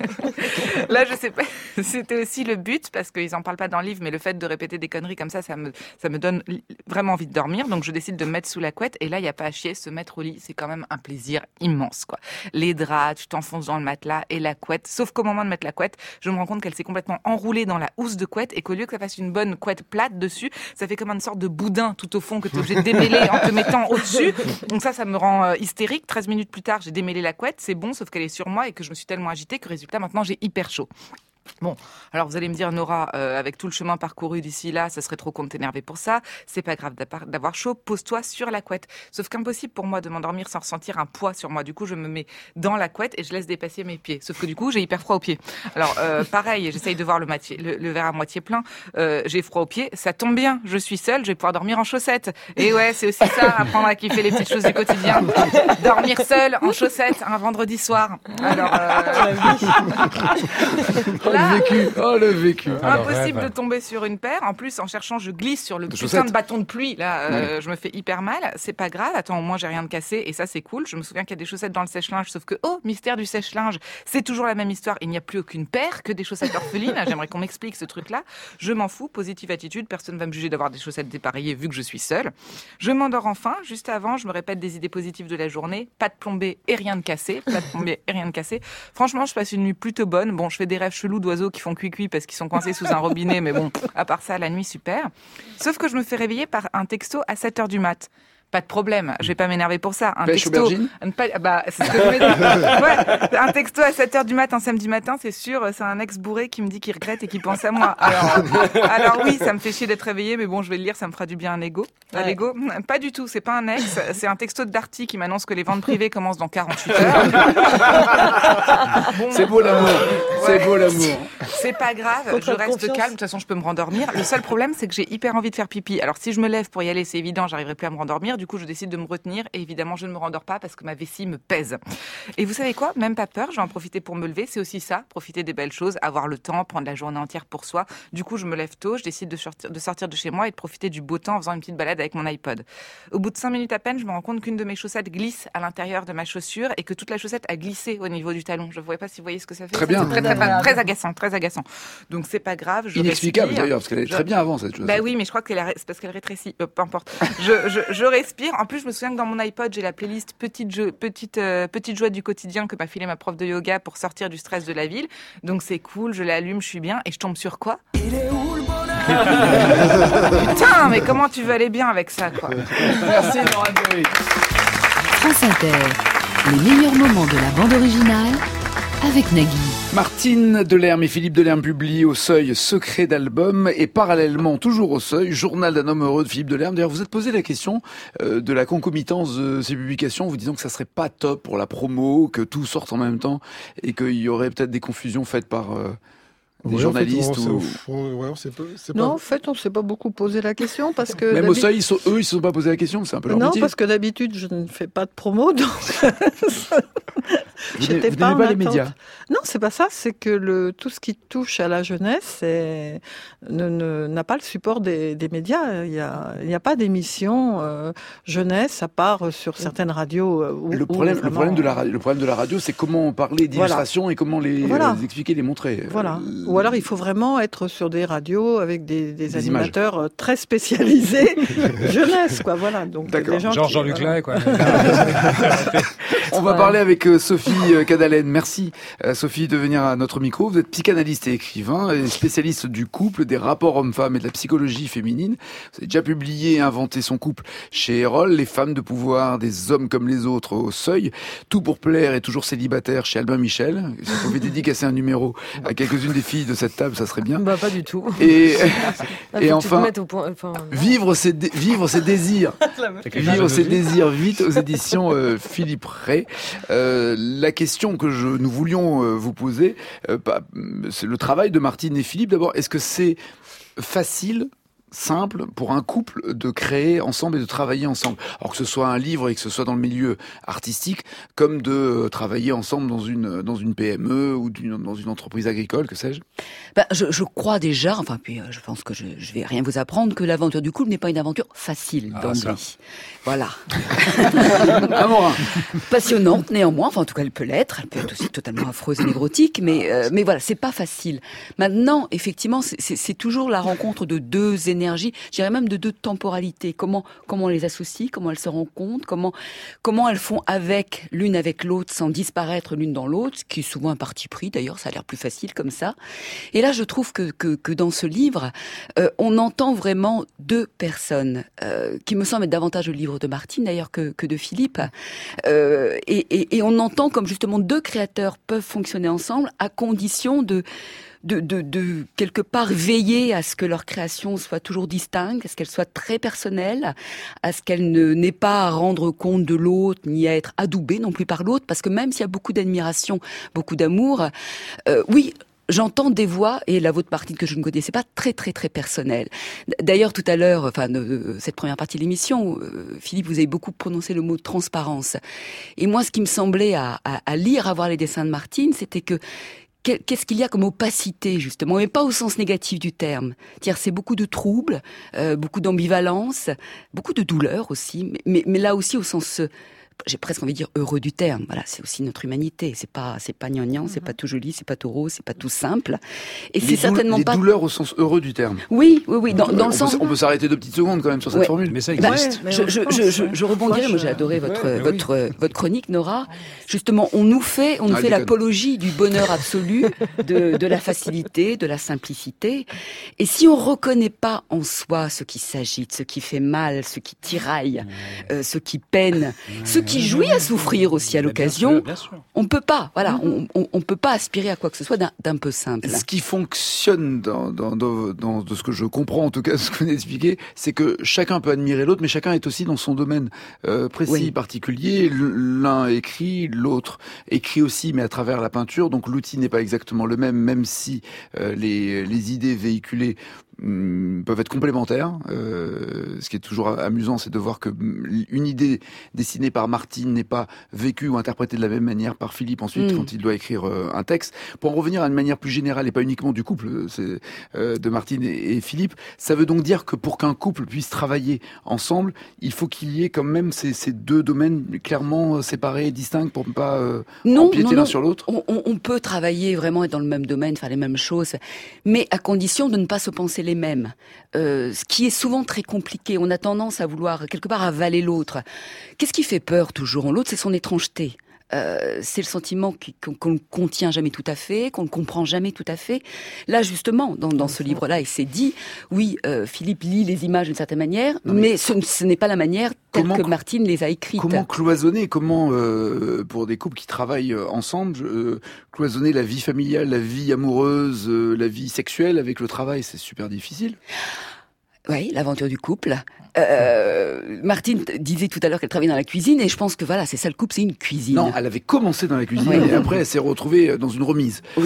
là, je sais pas, c'était aussi le but, parce qu'ils en parlent pas dans le livre, mais le fait de répéter des conneries comme ça, ça me, ça me donne vraiment envie de dormir. Donc je décide de me mettre sous la couette, et là, il y a pas à chier, se mettre au lit, c'est quand même un plaisir immense, quoi. Les draps, tu t'enfonces dans le matelas, et la couette, sauf qu'au moment de mettre la couette, je me rends compte qu'elle s'est complètement enroulée dans la housse de couette, et qu'au lieu que ça fasse une bonne couette plate dessus, ça fait comme une sorte de boudin tout au fond que tu es obligé de démêler en te mettant au-dessus. Donc ça, ça me rend euh, hystérique. treize minutes plus tard, j'ai démêlé la couette, c'est bon, sauf qu'elle est sur moi et que je me suis tellement agitée que résultat, maintenant, j'ai hyper chaud. Bon, alors vous allez me dire, Nora, euh, avec tout le chemin parcouru d'ici là, ça serait trop con de t'énerver pour ça. C'est pas grave d'avoir chaud, pose-toi sur la couette. Sauf qu'impossible pour moi de m'endormir sans ressentir un poids sur moi. Du coup, je me mets dans la couette et je laisse dépasser mes pieds. Sauf que du coup, j'ai hyper froid aux pieds. Alors, euh, pareil, j'essaye de voir le, matier, le, le verre à moitié plein. Euh, j'ai froid aux pieds, ça tombe bien. Je suis seule, je vais pouvoir dormir en chaussettes. Et ouais, c'est aussi ça, apprendre à kiffer les petites choses du quotidien. Dormir seule en chaussettes un vendredi soir. Alors, euh... Oh, le vécu, oh le vécu. Alors, impossible ouais, bah. de tomber sur une paire. En plus, en cherchant, je glisse sur le de putain chaussettes. de bâton de pluie. Là, euh, ouais. je me fais hyper mal. C'est pas grave. Attends, au moins j'ai rien de cassé et ça c'est cool. Je me souviens qu'il y a des chaussettes dans le sèche-linge, sauf que oh, mystère du sèche-linge, c'est toujours la même histoire. Il n'y a plus aucune paire que des chaussettes orphelines. J'aimerais qu'on m'explique ce truc-là. Je m'en fous. Positive attitude. Personne va me juger d'avoir des chaussettes dépareillées vu que je suis seule. Je m'endors enfin. Juste avant, je me répète des idées positives de la journée. Pas de plombée et rien de cassé. Pas de plombée et rien de cassé. Franchement, je passe une nuit plutôt bonne. Bon, je fais des rêves chelous d'oiseaux qui font cuit-cuit parce qu'ils sont coincés sous un robinet, mais bon, à part ça, la nuit, super. Sauf que je me fais réveiller par un texto à sept heures du mat. Pas de problème, je vais pas m'énerver pour ça. Un Pêche texto, aubergine pas, bah, c'est ce que je me dis. Ouais, un texto à sept heures du matin, samedi matin, c'est sûr, c'est un ex bourré qui me dit qu'il regrette et qui pense à moi. Alors, alors oui, ça me fait chier d'être réveillé, mais bon, je vais le lire, ça me fera du bien à l'ego. À Ouais. l'ego, pas du tout, c'est pas un ex, c'est un texto de Darty qui m'annonce que les ventes privées commencent dans quarante-huit heures. Bon, C'est beau l'amour. C'est ouais. beau l'amour. C'est pas grave, Faut je faire reste confiance. calme, de toute façon je peux me rendormir. Le seul problème c'est que j'ai hyper envie de faire pipi. Alors si je me lève pour y aller, c'est évident, j'arriverai plus à me rendormir, du coup je décide de me retenir et évidemment je ne me rendors pas parce que ma vessie me pèse. Et vous savez quoi ? Même pas peur, je vais en profiter pour me lever, c'est aussi ça, profiter des belles choses, avoir le temps, prendre la journée entière pour soi. Du coup je me lève tôt, je décide de sortir de, sortir de chez moi et de profiter du beau temps en faisant une petite balade avec mon iPod. Au bout de cinq minutes à peine, je me rends compte qu'une de mes chaussettes glisse à l'intérieur de ma chaussure et que toute la chaussette a glissé au niveau du talon. Je ne vois pas si vous voyez ce que ça fait. Très Ça, bien. c'est très, très, très, très agaçant, très agaçant. Donc c'est pas grave, je Inexplicable respire. d'ailleurs, parce qu'elle est très bien avant cette chose. Bah oui, mais je crois que c'est parce qu'elle rétrécit. Euh, peu importe. Je, je, je respire. En plus, je me souviens que dans mon iPod, j'ai la playlist petite jeu, petite euh, petite joie du quotidien que m'a filé ma prof de yoga pour sortir du stress de la ville. Donc c'est cool, je l'allume, je suis bien et je tombe sur quoi ? Putain, mais comment tu veux aller bien avec ça, quoi ? Merci Nora Jory. France Inter, les meilleurs moments de la bande originale avec Nagui. Martine Delerme et Philippe Delerme publient au Seuil Secret d'album et parallèlement, toujours au Seuil, Journal d'un homme heureux de Philippe Delerme. D'ailleurs, vous êtes posé la question euh, de la concomitance de ces publications, vous disant que ça serait pas top pour la promo, que tout sorte en même temps et qu'il y aurait peut-être des confusions faites par euh, des Ouais, journalistes en fait, on, ou... c'est- on- ouais, on sait pas- c'est Non, pas- en fait, on ne s'est pas beaucoup posé la question parce que. Même au d'habitude- Seuil, ils sont, eux, ils se sont pas posé la question, c'est un peu leur Non, métier. parce que d'habitude, je ne fais pas de promo, donc. Vous J'étais n'aimez- vous pas n'aimez en pas les attente. médias. Non, c'est pas ça. C'est que le tout ce qui touche à la jeunesse c'est, ne, ne- n'a pas le support des, des médias. Il y a, il y a pas d'émission euh, jeunesse à part sur certaines radios. euh, Où, Le où problème, le vraiment- problème de la radio, le problème de la radio, c'est comment parler d'illustrations et comment les, Voilà. euh, les expliquer, les montrer. Voilà. Euh, Ou alors il faut vraiment être sur des radios avec des, des Des animateurs euh, très spécialisés jeunesse, quoi. Voilà. Donc D'accord. des gens Genre qui- Jean-Luc voilà. Lahaye, quoi. On va parler avec euh, Sophie euh, Cadalen. Merci euh, Sophie de venir à notre micro. Vous êtes psychanalyste et écrivain, et spécialiste du couple, des rapports hommes-femmes et de la psychologie féminine. Vous avez déjà publié et inventé son couple chez Erol, Les femmes de pouvoir, des hommes comme les autres au Seuil, Tout pour plaire et toujours célibataire chez Albin Michel. Si vous pouvez dédicacer un numéro à quelques-unes des filles de cette table, ça serait bien. Bah pas du tout. Et, Là, faut et que enfin, tu te mettes au point. Enfin, non. vivre ses, dé- vivre ses désirs. Vivre ses désirs vite aux éditions euh, Philippe Ray. Euh, la question que je, nous voulions euh, vous poser, euh, bah, c'est le travail de Martine et Philippe. D'abord, est-ce que c'est facile, simple pour un couple de créer ensemble et de travailler ensemble, alors que ce soit un livre et que ce soit dans le milieu artistique, comme de euh, travailler ensemble dans une dans une P M E ou d'une, dans une entreprise agricole, que sais-je? Ben, je, je crois déjà, enfin, puis euh, je pense que je, je vais rien vous apprendre, que l'aventure du couple n'est pas une aventure facile Ah, d'emblée. ça. Voilà. Amorin. Passionnante néanmoins, enfin en tout cas elle peut l'être, elle peut être aussi totalement affreuse et névrotique, mais euh, mais voilà, c'est pas facile. Maintenant, effectivement, c'est, c'est, c'est toujours la rencontre de deux énergies, je dirais même de deux temporalités. Comment comment on les associe, comment elles se rencontrent, comment comment elles font avec l'une avec l'autre sans disparaître l'une dans l'autre, ce qui est souvent un parti pris d'ailleurs, ça a l'air plus facile comme ça. Et là, je trouve que que, que dans ce livre, euh, on entend vraiment deux personnes euh, qui me semblent être davantage le livre de Martine d'ailleurs que que de Philippe. Euh, et, et, et on entend comme justement deux créateurs peuvent fonctionner ensemble à condition de De, de, de quelque part veiller à ce que leur création soit toujours distincte, à ce qu'elle soit très personnelle, à ce qu'elle ne n'ait pas à rendre compte de l'autre, ni à être adoubée non plus par l'autre, parce que même s'il y a beaucoup d'admiration, beaucoup d'amour, euh, oui, j'entends des voix, et la vôtre Martine que je ne connaissais pas, très très très personnelle. D'ailleurs, tout à l'heure, enfin, de, cette première partie de l'émission, euh, Philippe, vous avez beaucoup prononcé le mot transparence. Et moi, ce qui me semblait à, à, à lire, à voir les dessins de Martine, c'était que qu'est-ce qu'il y a comme opacité, justement, mais pas au sens négatif du terme. C'est-à-dire, c'est beaucoup de troubles, euh, beaucoup d'ambivalence, beaucoup de douleur aussi, mais, mais, mais là aussi au sens j'ai presque envie de dire heureux du terme. Voilà, c'est aussi notre humanité. C'est pas, c'est pas gnangnan, c'est pas tout joli, c'est pas tout rose, c'est pas tout simple. Et les c'est doul- certainement les pas. douleurs au sens heureux du terme. Oui, oui, oui. Dans, dans on, le sens. peut, on peut s'arrêter deux petites secondes quand même sur cette Ouais. formule. Mais ça Eh ben, existe. je, je, je, je, je rebondirai. Moi, j'ai adoré votre, Ouais, votre, oui. votre chronique, Nora. Justement, on nous fait, on nous Ah, fait déconne. l'apologie du bonheur absolu, de, de la facilité, de la simplicité. Et si on reconnaît pas en soi ce qui s'agite, ce qui fait mal, ce qui tiraille, euh, ce qui peine, ce qui jouit à souffrir aussi à Bien l'occasion, sûr, bien sûr. on peut pas. Voilà, on, on, on peut pas aspirer à quoi que ce soit d'un, d'un peu simple. Ce qui fonctionne dans, dans, dans, dans de ce que je comprends, en tout cas, ce que vous expliquez, c'est que chacun peut admirer l'autre, mais chacun est aussi dans son domaine euh, précis, Oui. particulier. L'un écrit, l'autre écrit aussi, mais à travers la peinture. Donc l'outil n'est pas exactement le même, même si euh, les, les idées véhiculées hum, peuvent être complémentaires. Euh, ce qui est toujours amusant, c'est de voir que hum, une idée dessinée par Martine n'est pas vécue ou interprétée de la même manière par Philippe ensuite Mm. quand il doit écrire euh, un texte. Pour en revenir à une manière plus générale et pas uniquement du couple c'est, euh, de Martine et, et Philippe, ça veut donc dire que pour qu'un couple puisse travailler ensemble, il faut qu'il y ait quand même ces, ces deux domaines clairement euh, séparés et distincts pour ne pas euh, Non, empiéter non, l'un non. sur l'autre. On, on, on peut travailler vraiment être dans le même domaine, faire les mêmes choses, mais à condition de ne pas se penser les mêmes. Euh, ce qui est souvent très compliqué. On a tendance à vouloir quelque part avaler l'autre. Qu'est-ce qui fait peur toujours en l'autre? C'est son étrangeté. Euh, c'est le sentiment qui- qu'on qu'on ne contient jamais tout à fait, qu'on ne comprend jamais tout à fait. Là, justement, dans, dans ce livre-là, il s'est dit, oui, euh, Philippe lit les images d'une certaine manière, Non, mais mais ce, ce n'est pas la manière telle comment que cl- Martine les a écrites. Comment cloisonner, comment euh, pour des couples qui travaillent euh, ensemble, euh, cloisonner la vie familiale, la vie amoureuse, euh, la vie sexuelle avec le travail, c'est super difficile. Oui, l'aventure du couple. Euh, Martine disait tout à l'heure qu'elle travaillait dans la cuisine, et je pense que voilà, c'est ça le couple, c'est une cuisine. Non, elle avait commencé dans la cuisine Oui. et après elle s'est retrouvée dans une remise. Oui.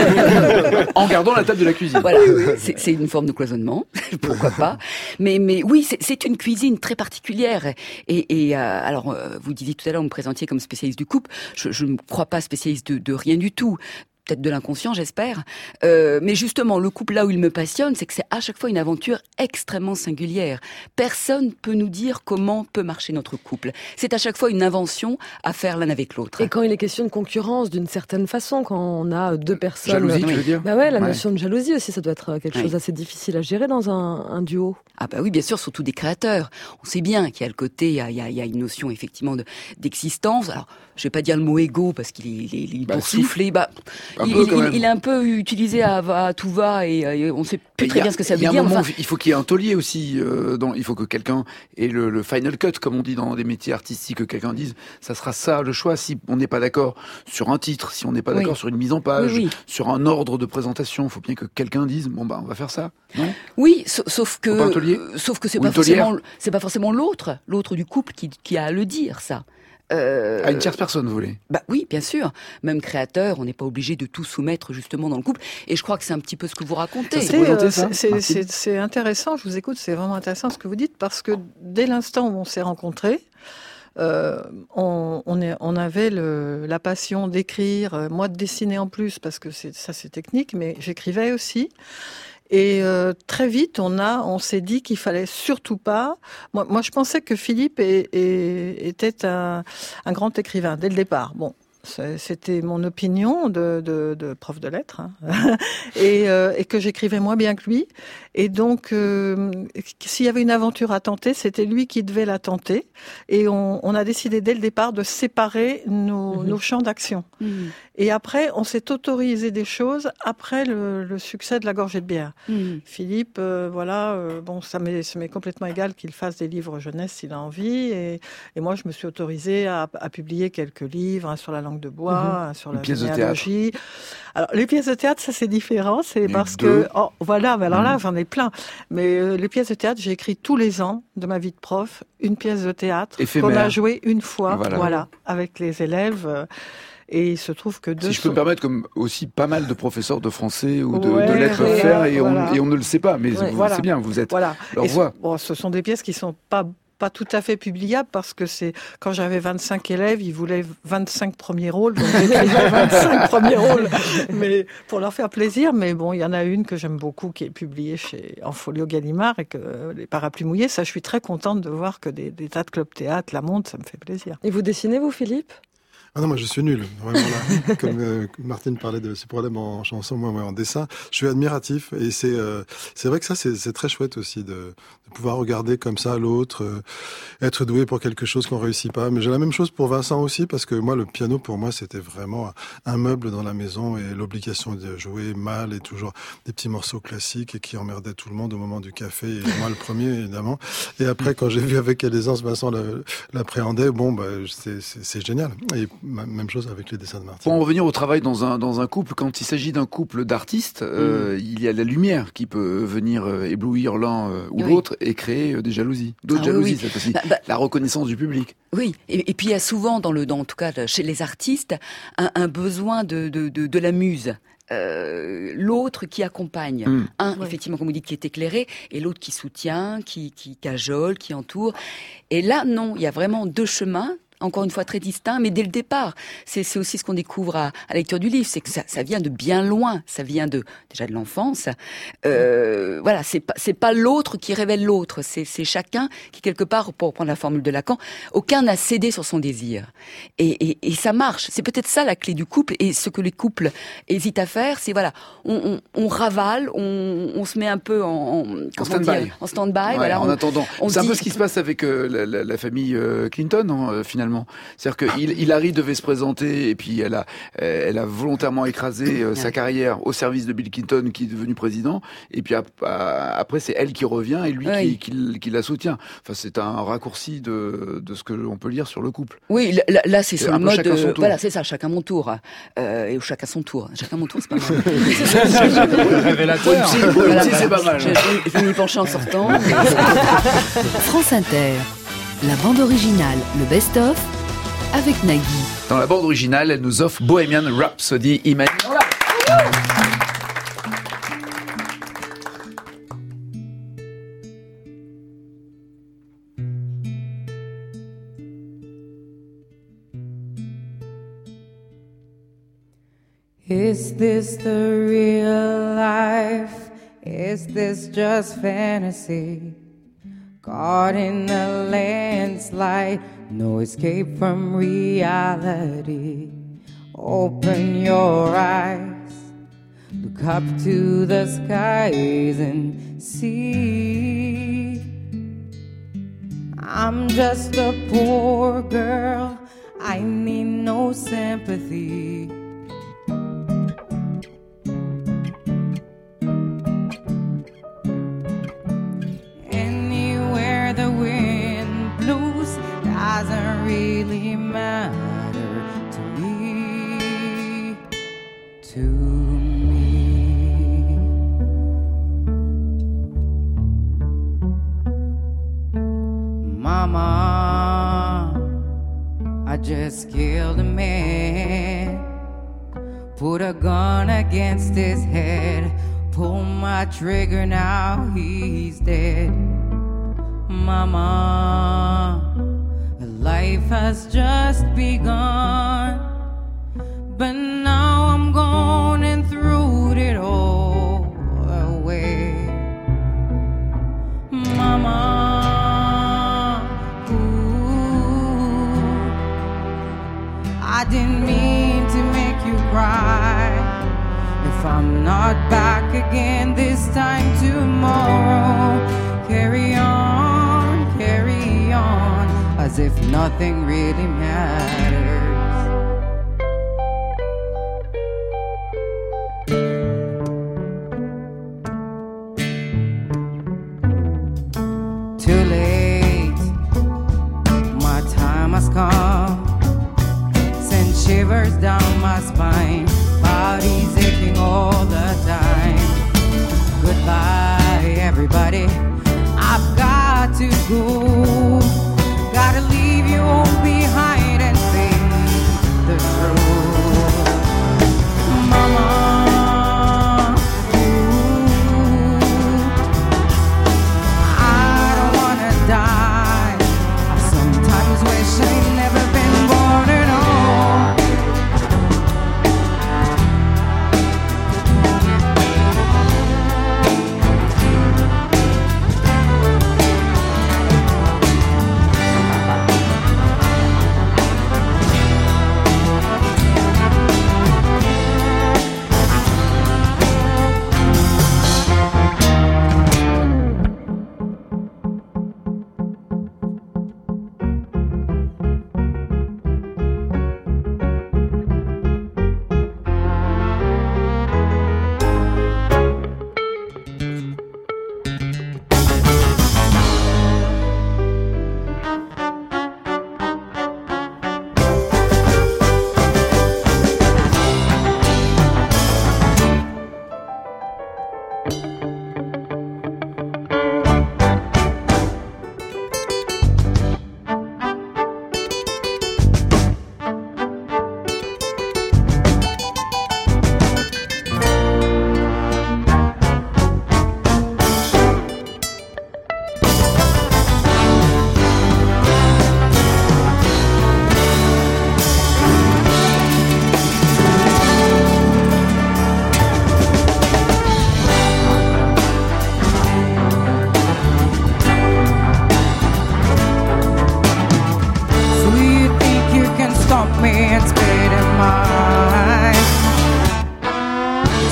En gardant la table de la cuisine. Voilà, c'est, c'est une forme de cloisonnement, pourquoi pas. Mais, mais oui, c'est, c'est une cuisine très particulière. Et, et euh, alors, euh, vous disiez tout à l'heure, vous me présentiez comme spécialiste du couple. Je, je ne crois pas spécialiste de, de rien du tout. Peut-être de l'inconscient, j'espère. Euh, mais justement, le couple, là où il me passionne, c'est que c'est à chaque fois une aventure extrêmement singulière. Personne peut nous dire comment peut marcher notre couple. C'est à chaque fois une invention à faire l'un avec l'autre. Et quand il est question de concurrence, d'une certaine façon, quand on a deux personnes... Jalousie, tu Oui. veux dire? Bah ouais, la Ouais. notion de jalousie aussi, ça doit être quelque Oui. chose d'assez difficile à gérer dans un, un duo. Ah bah oui, bien sûr, surtout des créateurs. On sait bien qu'il y a le côté, il y a, il y a, il y a une notion effectivement de, d'existence. Alors, je vais pas dire le mot égo parce qu'il est, il est, il est Bah, boursouflé. Bah, Un il, peu, il- quand même. il est un peu utilisé à, à tout va et, et on sait plus Il très y a- bien ce que ça il y veut a un dire. moment Enfin, où il faut qu'il y ait un taulier aussi. Euh, dans, il faut que quelqu'un ait le, le final cut, comme on dit dans des métiers artistiques, que quelqu'un dise ça sera ça le choix. Si on n'est pas d'accord sur un titre, si on n'est pas Oui. d'accord sur une mise en page, Oui, oui. sur un ordre de présentation, il faut bien que quelqu'un dise bon bah on va faire ça. Non oui, sa- sauf que, Faut pas un taulier euh, sauf que c'est Ou pas une taulière forcément, c'est pas forcément l'autre, l'autre du couple qui, qui a à le dire ça. Euh, À une tierce personne, vous voulez? Bah oui, bien sûr. Même créateur, on n'est pas obligé de tout soumettre justement dans le couple. Et je crois que c'est un petit peu ce que vous racontez. Ça, C'est, présenté, euh, ça, c'est- Martine c'est- c'est intéressant, je vous écoute, c'est vraiment intéressant ce que vous dites, parce que dès l'instant où on s'est rencontrés, euh, on, on, est, on avait le, la passion d'écrire, euh, moi de dessiner en plus, parce que c'est, ça c'est technique, mais j'écrivais aussi. Et euh, très vite, on a, on s'est dit qu'il fallait surtout pas. Moi, moi je pensais que Philippe est, est, était un, un grand écrivain dès le départ. Bon. C'est- C'était mon opinion de, de, de prof de lettres, hein. et, euh, et que j'écrivais moins bien que lui. Et donc, euh, s'il y avait une aventure à tenter, c'était lui qui devait la tenter. Et on, on a décidé dès le départ de séparer nos, Mhm. nos champs d'action. Mmh. Et après, on s'est autorisé des choses après le, le succès de La Gorgée de bière. Mmh. Philippe, euh, voilà, euh, bon, ça m'est, ça m'est complètement égal qu'il fasse des livres jeunesse s'il a envie. Et, et moi, je me suis autorisée à, à publier quelques livres, un sur la langue de bois, un sur Une la pièce de généalogie. Alors, les pièces de théâtre, ça c'est différent, c'est Il y en a parce eu que, deux. oh, voilà, mais alors là, Mhm. j'en ai plein. Mais euh, les pièces de théâtre, j'ai écrit tous les ans de ma vie de prof une pièce de théâtre Éphémère. qu'on a jouée une fois, Voilà. voilà, avec les élèves. euh, Et il se trouve que deux Si je peux sont- me permettre, comme aussi pas mal de professeurs de français ou de, Ouais, de lettres peuvent ouais, faire et, voilà. on, et on ne le sait pas, mais Ouais, vous, voilà. c'est bien, vous êtes Voilà. leur Et voix. ce- bon, ce sont des pièces qui sont pas pas tout à fait publiable parce que c'est quand j'avais vingt-cinq élèves, ils voulaient vingt-cinq premiers rôles, donc j'écrivais vingt-cinq premiers rôles, mais pour leur faire plaisir. Mais bon, il y en a une que j'aime beaucoup qui est publiée chez en folio Gallimard et que euh, les Parapluies mouillés. Ça, je suis très contente de voir que des, des tas de clubs théâtre la montent, ça me fait plaisir. Et vous dessinez, vous, Philippe ? Ah non, moi je suis nul. Vraiment, là. Comme euh, Martine parlait de ses problèmes en chanson, moi, moi en dessin, je suis admiratif. Et c'est euh, c'est vrai que ça, c'est, c'est très chouette aussi de, de pouvoir regarder comme ça l'autre, euh, être doué pour quelque chose qu'on réussit pas. Mais j'ai la même chose pour Vincent aussi, parce que moi, le piano, pour moi, c'était vraiment un meuble dans la maison et l'obligation de jouer mal et toujours des petits morceaux classiques et qui emmerdaient tout le monde au moment du café. Et moi, le premier, évidemment. Et après, quand j'ai vu avec quelle aisance Vincent l'appréhendait, bon, bah, c'est, c'est, c'est génial. Et même chose avec les dessins de Martine. Pour en revenir au travail dans un, dans un couple, quand il s'agit d'un couple d'artistes, mmh. euh, il y a la lumière qui peut venir euh, éblouir l'un euh, ou oui. l'autre et créer euh, des jalousies. D'autres ah, jalousies, oui, oui. c'est aussi bah, bah, la reconnaissance du public. Oui, et, et puis il y a souvent, dans le, dans, en tout cas chez les artistes, un, un besoin de, de, de, de la muse. Euh, l'autre qui accompagne, mmh. un ouais. effectivement comme vous dites qui est éclairé et l'autre qui soutient, qui, qui cajole, qui entoure. Et là non, il y a vraiment deux chemins. Encore une fois très distinct, mais dès le départ, c'est, c'est aussi ce qu'on découvre à, à la lecture du livre, c'est que ça, ça vient de bien loin, ça vient de déjà de l'enfance. Euh, voilà, c'est pas c'est pas l'autre qui révèle l'autre, c'est c'est chacun qui quelque part, pour reprendre la formule de Lacan, aucun n'a cédé sur son désir. Et, et, et ça marche. C'est peut-être ça la clé du couple. Et ce que les couples hésitent à faire, c'est voilà, on, on, on ravale, on, on se met un peu en, en, en stand-by, en stand-by, ouais, voilà, en on, attendant. On c'est dit... un peu ce qui se passe avec euh, la, la, la famille euh, Clinton, hein, finalement. C'est-à-dire que Hillary devait se présenter et puis elle a, elle a volontairement écrasé euh, sa carrière au service de Bill Clinton qui est devenu président. Et puis ap- après, c'est elle qui revient et lui oui. qui, qui, qui la soutient. Enfin, c'est un raccourci de, de ce que l'on peut lire sur le couple. Oui, là, là c'est sur le mode. Chacun son tour. Voilà, c'est ça, chacun mon tour. Euh, et chacun son tour. Chacun mon tour, c'est pas mal. Révélateur. Oui, voilà, si, c'est pas mal. Je, je, je vais m'y pencher en sortant. France Inter. La bande originale, le best-of, avec Nagui. Dans la bande originale, elle nous offre Bohemian Rhapsody. Imagine. Is this the real life? Is this just fantasy? Caught in a landslide, no escape from reality. Open your eyes, look up to the skies and see. I'm just a poor girl, I need no sympathy. Doesn't really matter to me, to me. Mama, I just killed a man, put a gun against his head, pull my trigger, now he's dead. Mama, life has just begun, but now I'm gone and threw it all away. Mama, ooh, I didn't mean to make you cry. If I'm not back again this time tomorrow, carry on, carry on, as if nothing really matters. Too late, my time has come, send shivers down my spine, body's aching all the time. Goodbye everybody, I've got to go. Gotta leave you all behind and face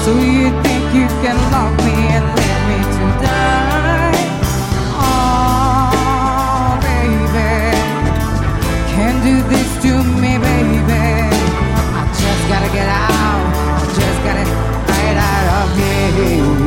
So you think you can lock me and leave me to die? Oh, baby, can't do this to me, baby. I just gotta get out, I just gotta get out of here.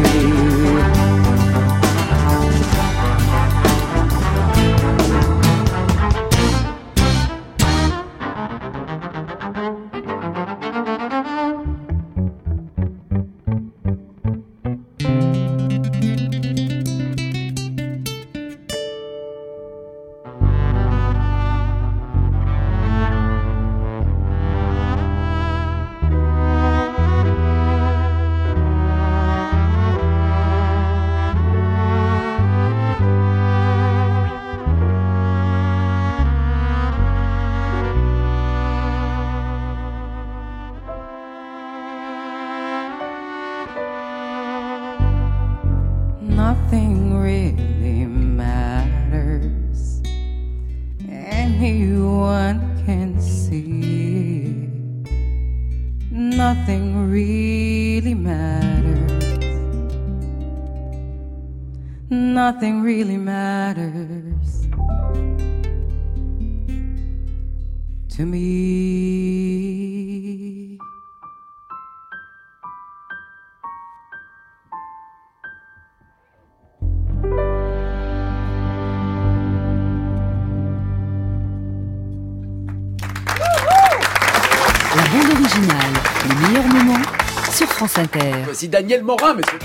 Nothing really matters. Anyone can see. Nothing really matters. Nothing really matters to me. Original, les meilleurs moments sur France Inter. Voici Daniel Morin, messieurs.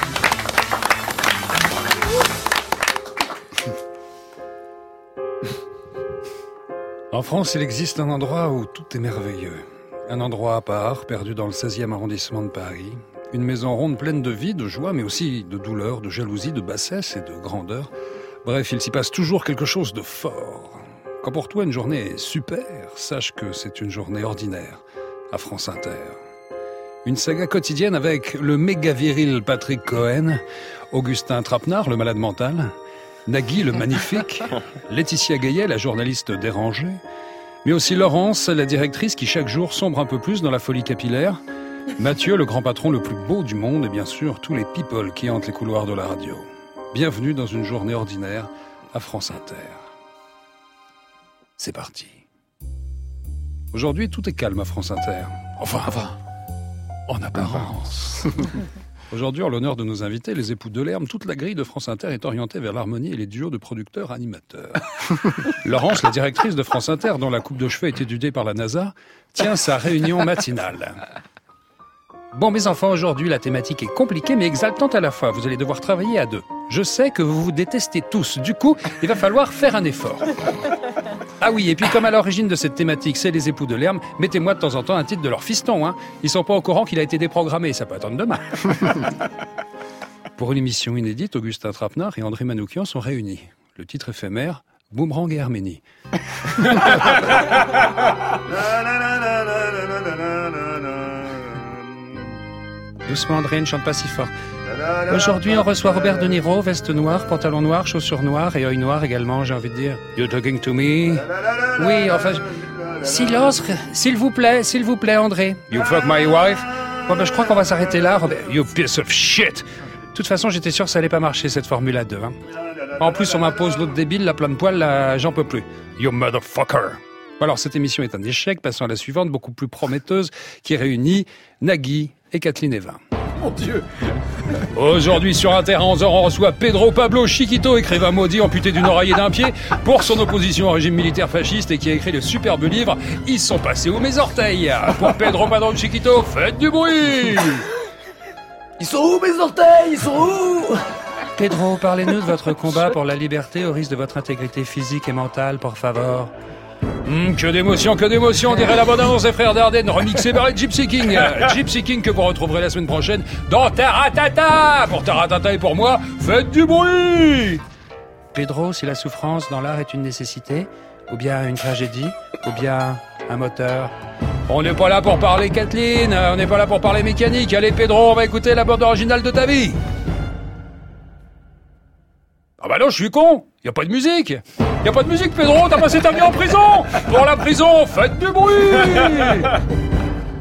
En France, il existe un endroit où tout est merveilleux. Un endroit à part, perdu dans le seizième arrondissement de Paris. Une maison ronde pleine de vie, de joie, mais aussi de douleur, de jalousie, de bassesse et de grandeur. Bref, il s'y passe toujours quelque chose de fort. Quand pour toi une journée est super, sache que c'est une journée ordinaire à France Inter. Une saga quotidienne avec le méga viril Patrick Cohen, Augustin Trapenard, le malade mental, Nagui, le magnifique, Laetitia Gayet, la journaliste dérangée, mais aussi Laurence, la directrice qui chaque jour sombre un peu plus dans la folie capillaire, Mathieu, le grand patron le plus beau du monde, et bien sûr tous les people qui hantent les couloirs de la radio. Bienvenue dans une journée ordinaire à France Inter. C'est parti. Aujourd'hui, tout est calme à France Inter. Enfin, enfin en apparence. Aujourd'hui, en l'honneur de nos invités, les époux Delerme, toute la grille de France Inter est orientée vers l'harmonie et les duos de producteurs-animateurs. Laurence, la directrice de France Inter, dont la coupe de cheveux est étudiée par la NASA, tient sa réunion matinale. Bon, mes enfants, aujourd'hui, la thématique est compliquée mais exaltante à la fois. Vous allez devoir travailler à deux. Je sais que vous vous détestez tous. Du coup, il va falloir faire un effort. Ah oui, et puis comme à l'origine de cette thématique, c'est les époux Delerme, mettez-moi de temps en temps un titre de leur fiston. Hein. Ils sont pas au courant qu'il a été déprogrammé, ça peut attendre demain. Pour une émission inédite, Augustin Trapenard et André Manoukian sont réunis. Le titre éphémère, Boomerang et Arménie. Doucement André, ne chante pas si fort. Aujourd'hui, on reçoit Robert De Niro, veste noire, pantalon noir, chaussures noires et œil noir également, j'ai envie de dire. You talking to me? Oui, enfin... Silence, s'il vous plaît, s'il vous plaît, André. You fuck my wife? Bon, ben, je crois qu'on va s'arrêter là, Robert. You piece of shit! De toute façon, j'étais sûr que ça allait pas marcher, cette Formule à deux. Hein. En plus, on m'impose l'autre débile, la plein de poils, là, j'en peux plus. You motherfucker! Alors, cette émission est un échec, passons à la suivante, beaucoup plus prometteuse, qui réunit Nagui et Kathleen Evin. Mon Dieu! Aujourd'hui, sur Inter, à onze heures, on reçoit Pedro Pablo Chiquito, écrivain maudit amputé d'une oreille et d'un pied, pour son opposition au régime militaire fasciste et qui a écrit le superbe livre « Ils sont passés où mes orteils ?» Pour Pedro Pablo Chiquito, faites du bruit! Ils sont où mes orteils? Ils sont où? Pedro, parlez-nous de votre combat pour la liberté au risque de votre intégrité physique et mentale, por favor. Mmh, que d'émotion, que d'émotion, dirait la bande-annonce des frères Dardenne, remixé par les Gypsy King. Gypsy King que vous retrouverez la semaine prochaine dans Taratata. Pour Taratata et pour moi, faites du bruit. Pedro, si la souffrance dans l'art est une nécessité, ou bien une tragédie, ou bien un moteur... On n'est pas là pour parler Kathleen, on n'est pas là pour parler mécanique. Allez Pedro, on va écouter la bande originale de ta vie. Ah bah non, je suis con, y a pas de musique. Y a pas de musique, Pedro, t'as passé ta vie en prison. Pour la prison, faites du bruit.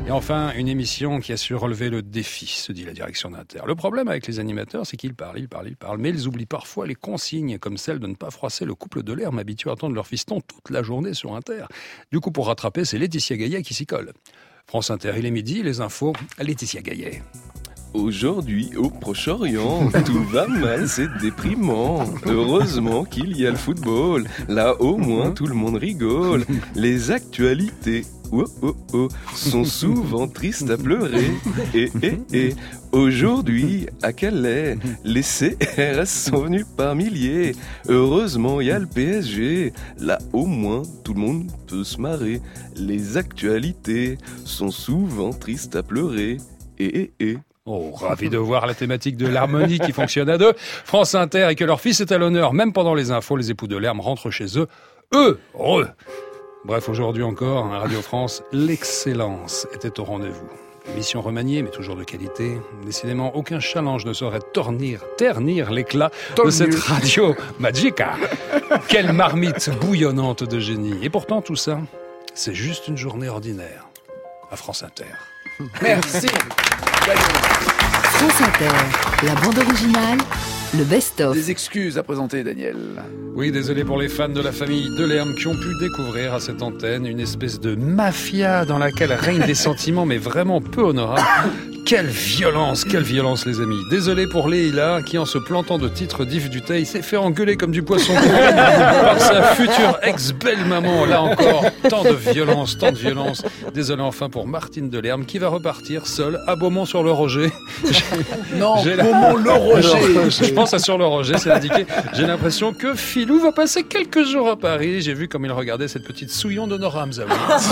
Et enfin, une émission qui a su relever le défi, se dit la direction d'Inter. Le problème avec les animateurs, c'est qu'ils parlent, ils parlent, ils parlent, mais ils oublient parfois les consignes, comme celle de ne pas froisser le couple de Lerme habitué à attendre leur fiston toute la journée sur Inter. Du coup, pour rattraper, c'est Laetitia Gaillet qui s'y colle. France Inter, il est midi, les infos, Laetitia Gaillet. Aujourd'hui, au Proche-Orient, tout va mal, c'est déprimant. Heureusement qu'il y a le football. Là, au moins, tout le monde rigole. Les actualités, oh oh oh, sont souvent tristes à pleurer. Et, et, et, aujourd'hui, à Calais, les C R S sont venus par milliers. Heureusement, il y a le P S G. Là, au moins, tout le monde peut se marrer. Les actualités sont souvent tristes à pleurer. Et, et, et. Oh, ravi de voir la thématique de l'harmonie qui fonctionne à deux. France Inter et que leur fils est à l'honneur. Même pendant les infos, les époux de Lerme rentrent chez eux heureux. Bref, aujourd'hui encore, à Radio France, l'excellence était au rendez-vous. Émission remaniée, mais toujours de qualité. Décidément, aucun challenge ne saurait tornir, ternir l'éclat de cette radio magica. Quelle marmite bouillonnante de génie. Et pourtant, tout ça, c'est juste une journée ordinaire à France Inter. Merci. France Inter, la bande originale, le best-of. Des excuses à présenter, Daniel. Oui, désolé pour les fans de la famille Delerme qui ont pu découvrir à cette antenne une espèce de mafia dans laquelle règnent des sentiments, mais vraiment peu honorables. Quelle violence, quelle violence, les amis. Désolé pour Leïla, qui en se plantant de titre d'Yves Duteil s'est fait engueuler comme du poisson pourri par sa future ex-belle-maman. Là encore, tant de violence, tant de violence. Désolé enfin pour Martine Delerme, qui va repartir seule à Beaumont-sur-le-Roger. Non, Beaumont-le-Roger. Je pense à sur-le-Roger, c'est indiqué. J'ai l'impression que Philou va passer quelques jours à Paris. J'ai vu comme il regardait cette petite souillon de Nora Hamzaoui.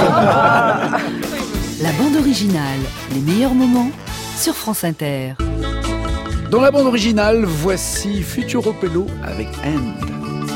La bande originale, les meilleurs moments sur France Inter. Dans la bande originale, voici Futuro Pello avec End.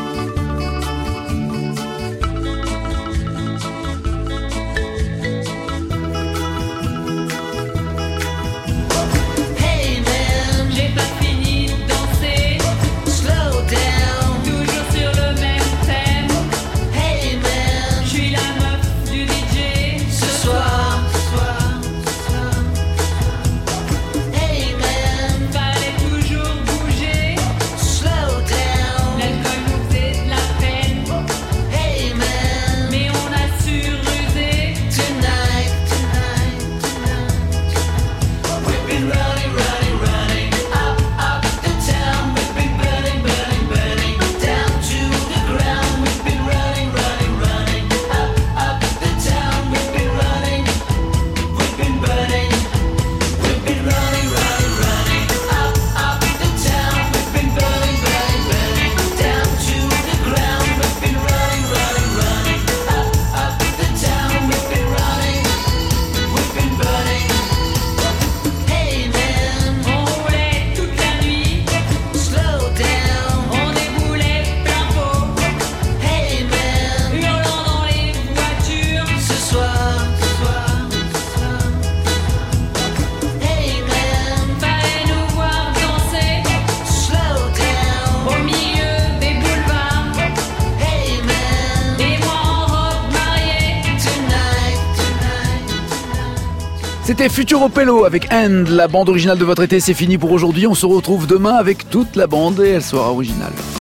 C'était Futuro Pello avec End. La bande originale de votre été, c'est fini pour aujourd'hui. On se retrouve demain avec toute la bande et elle sera originale.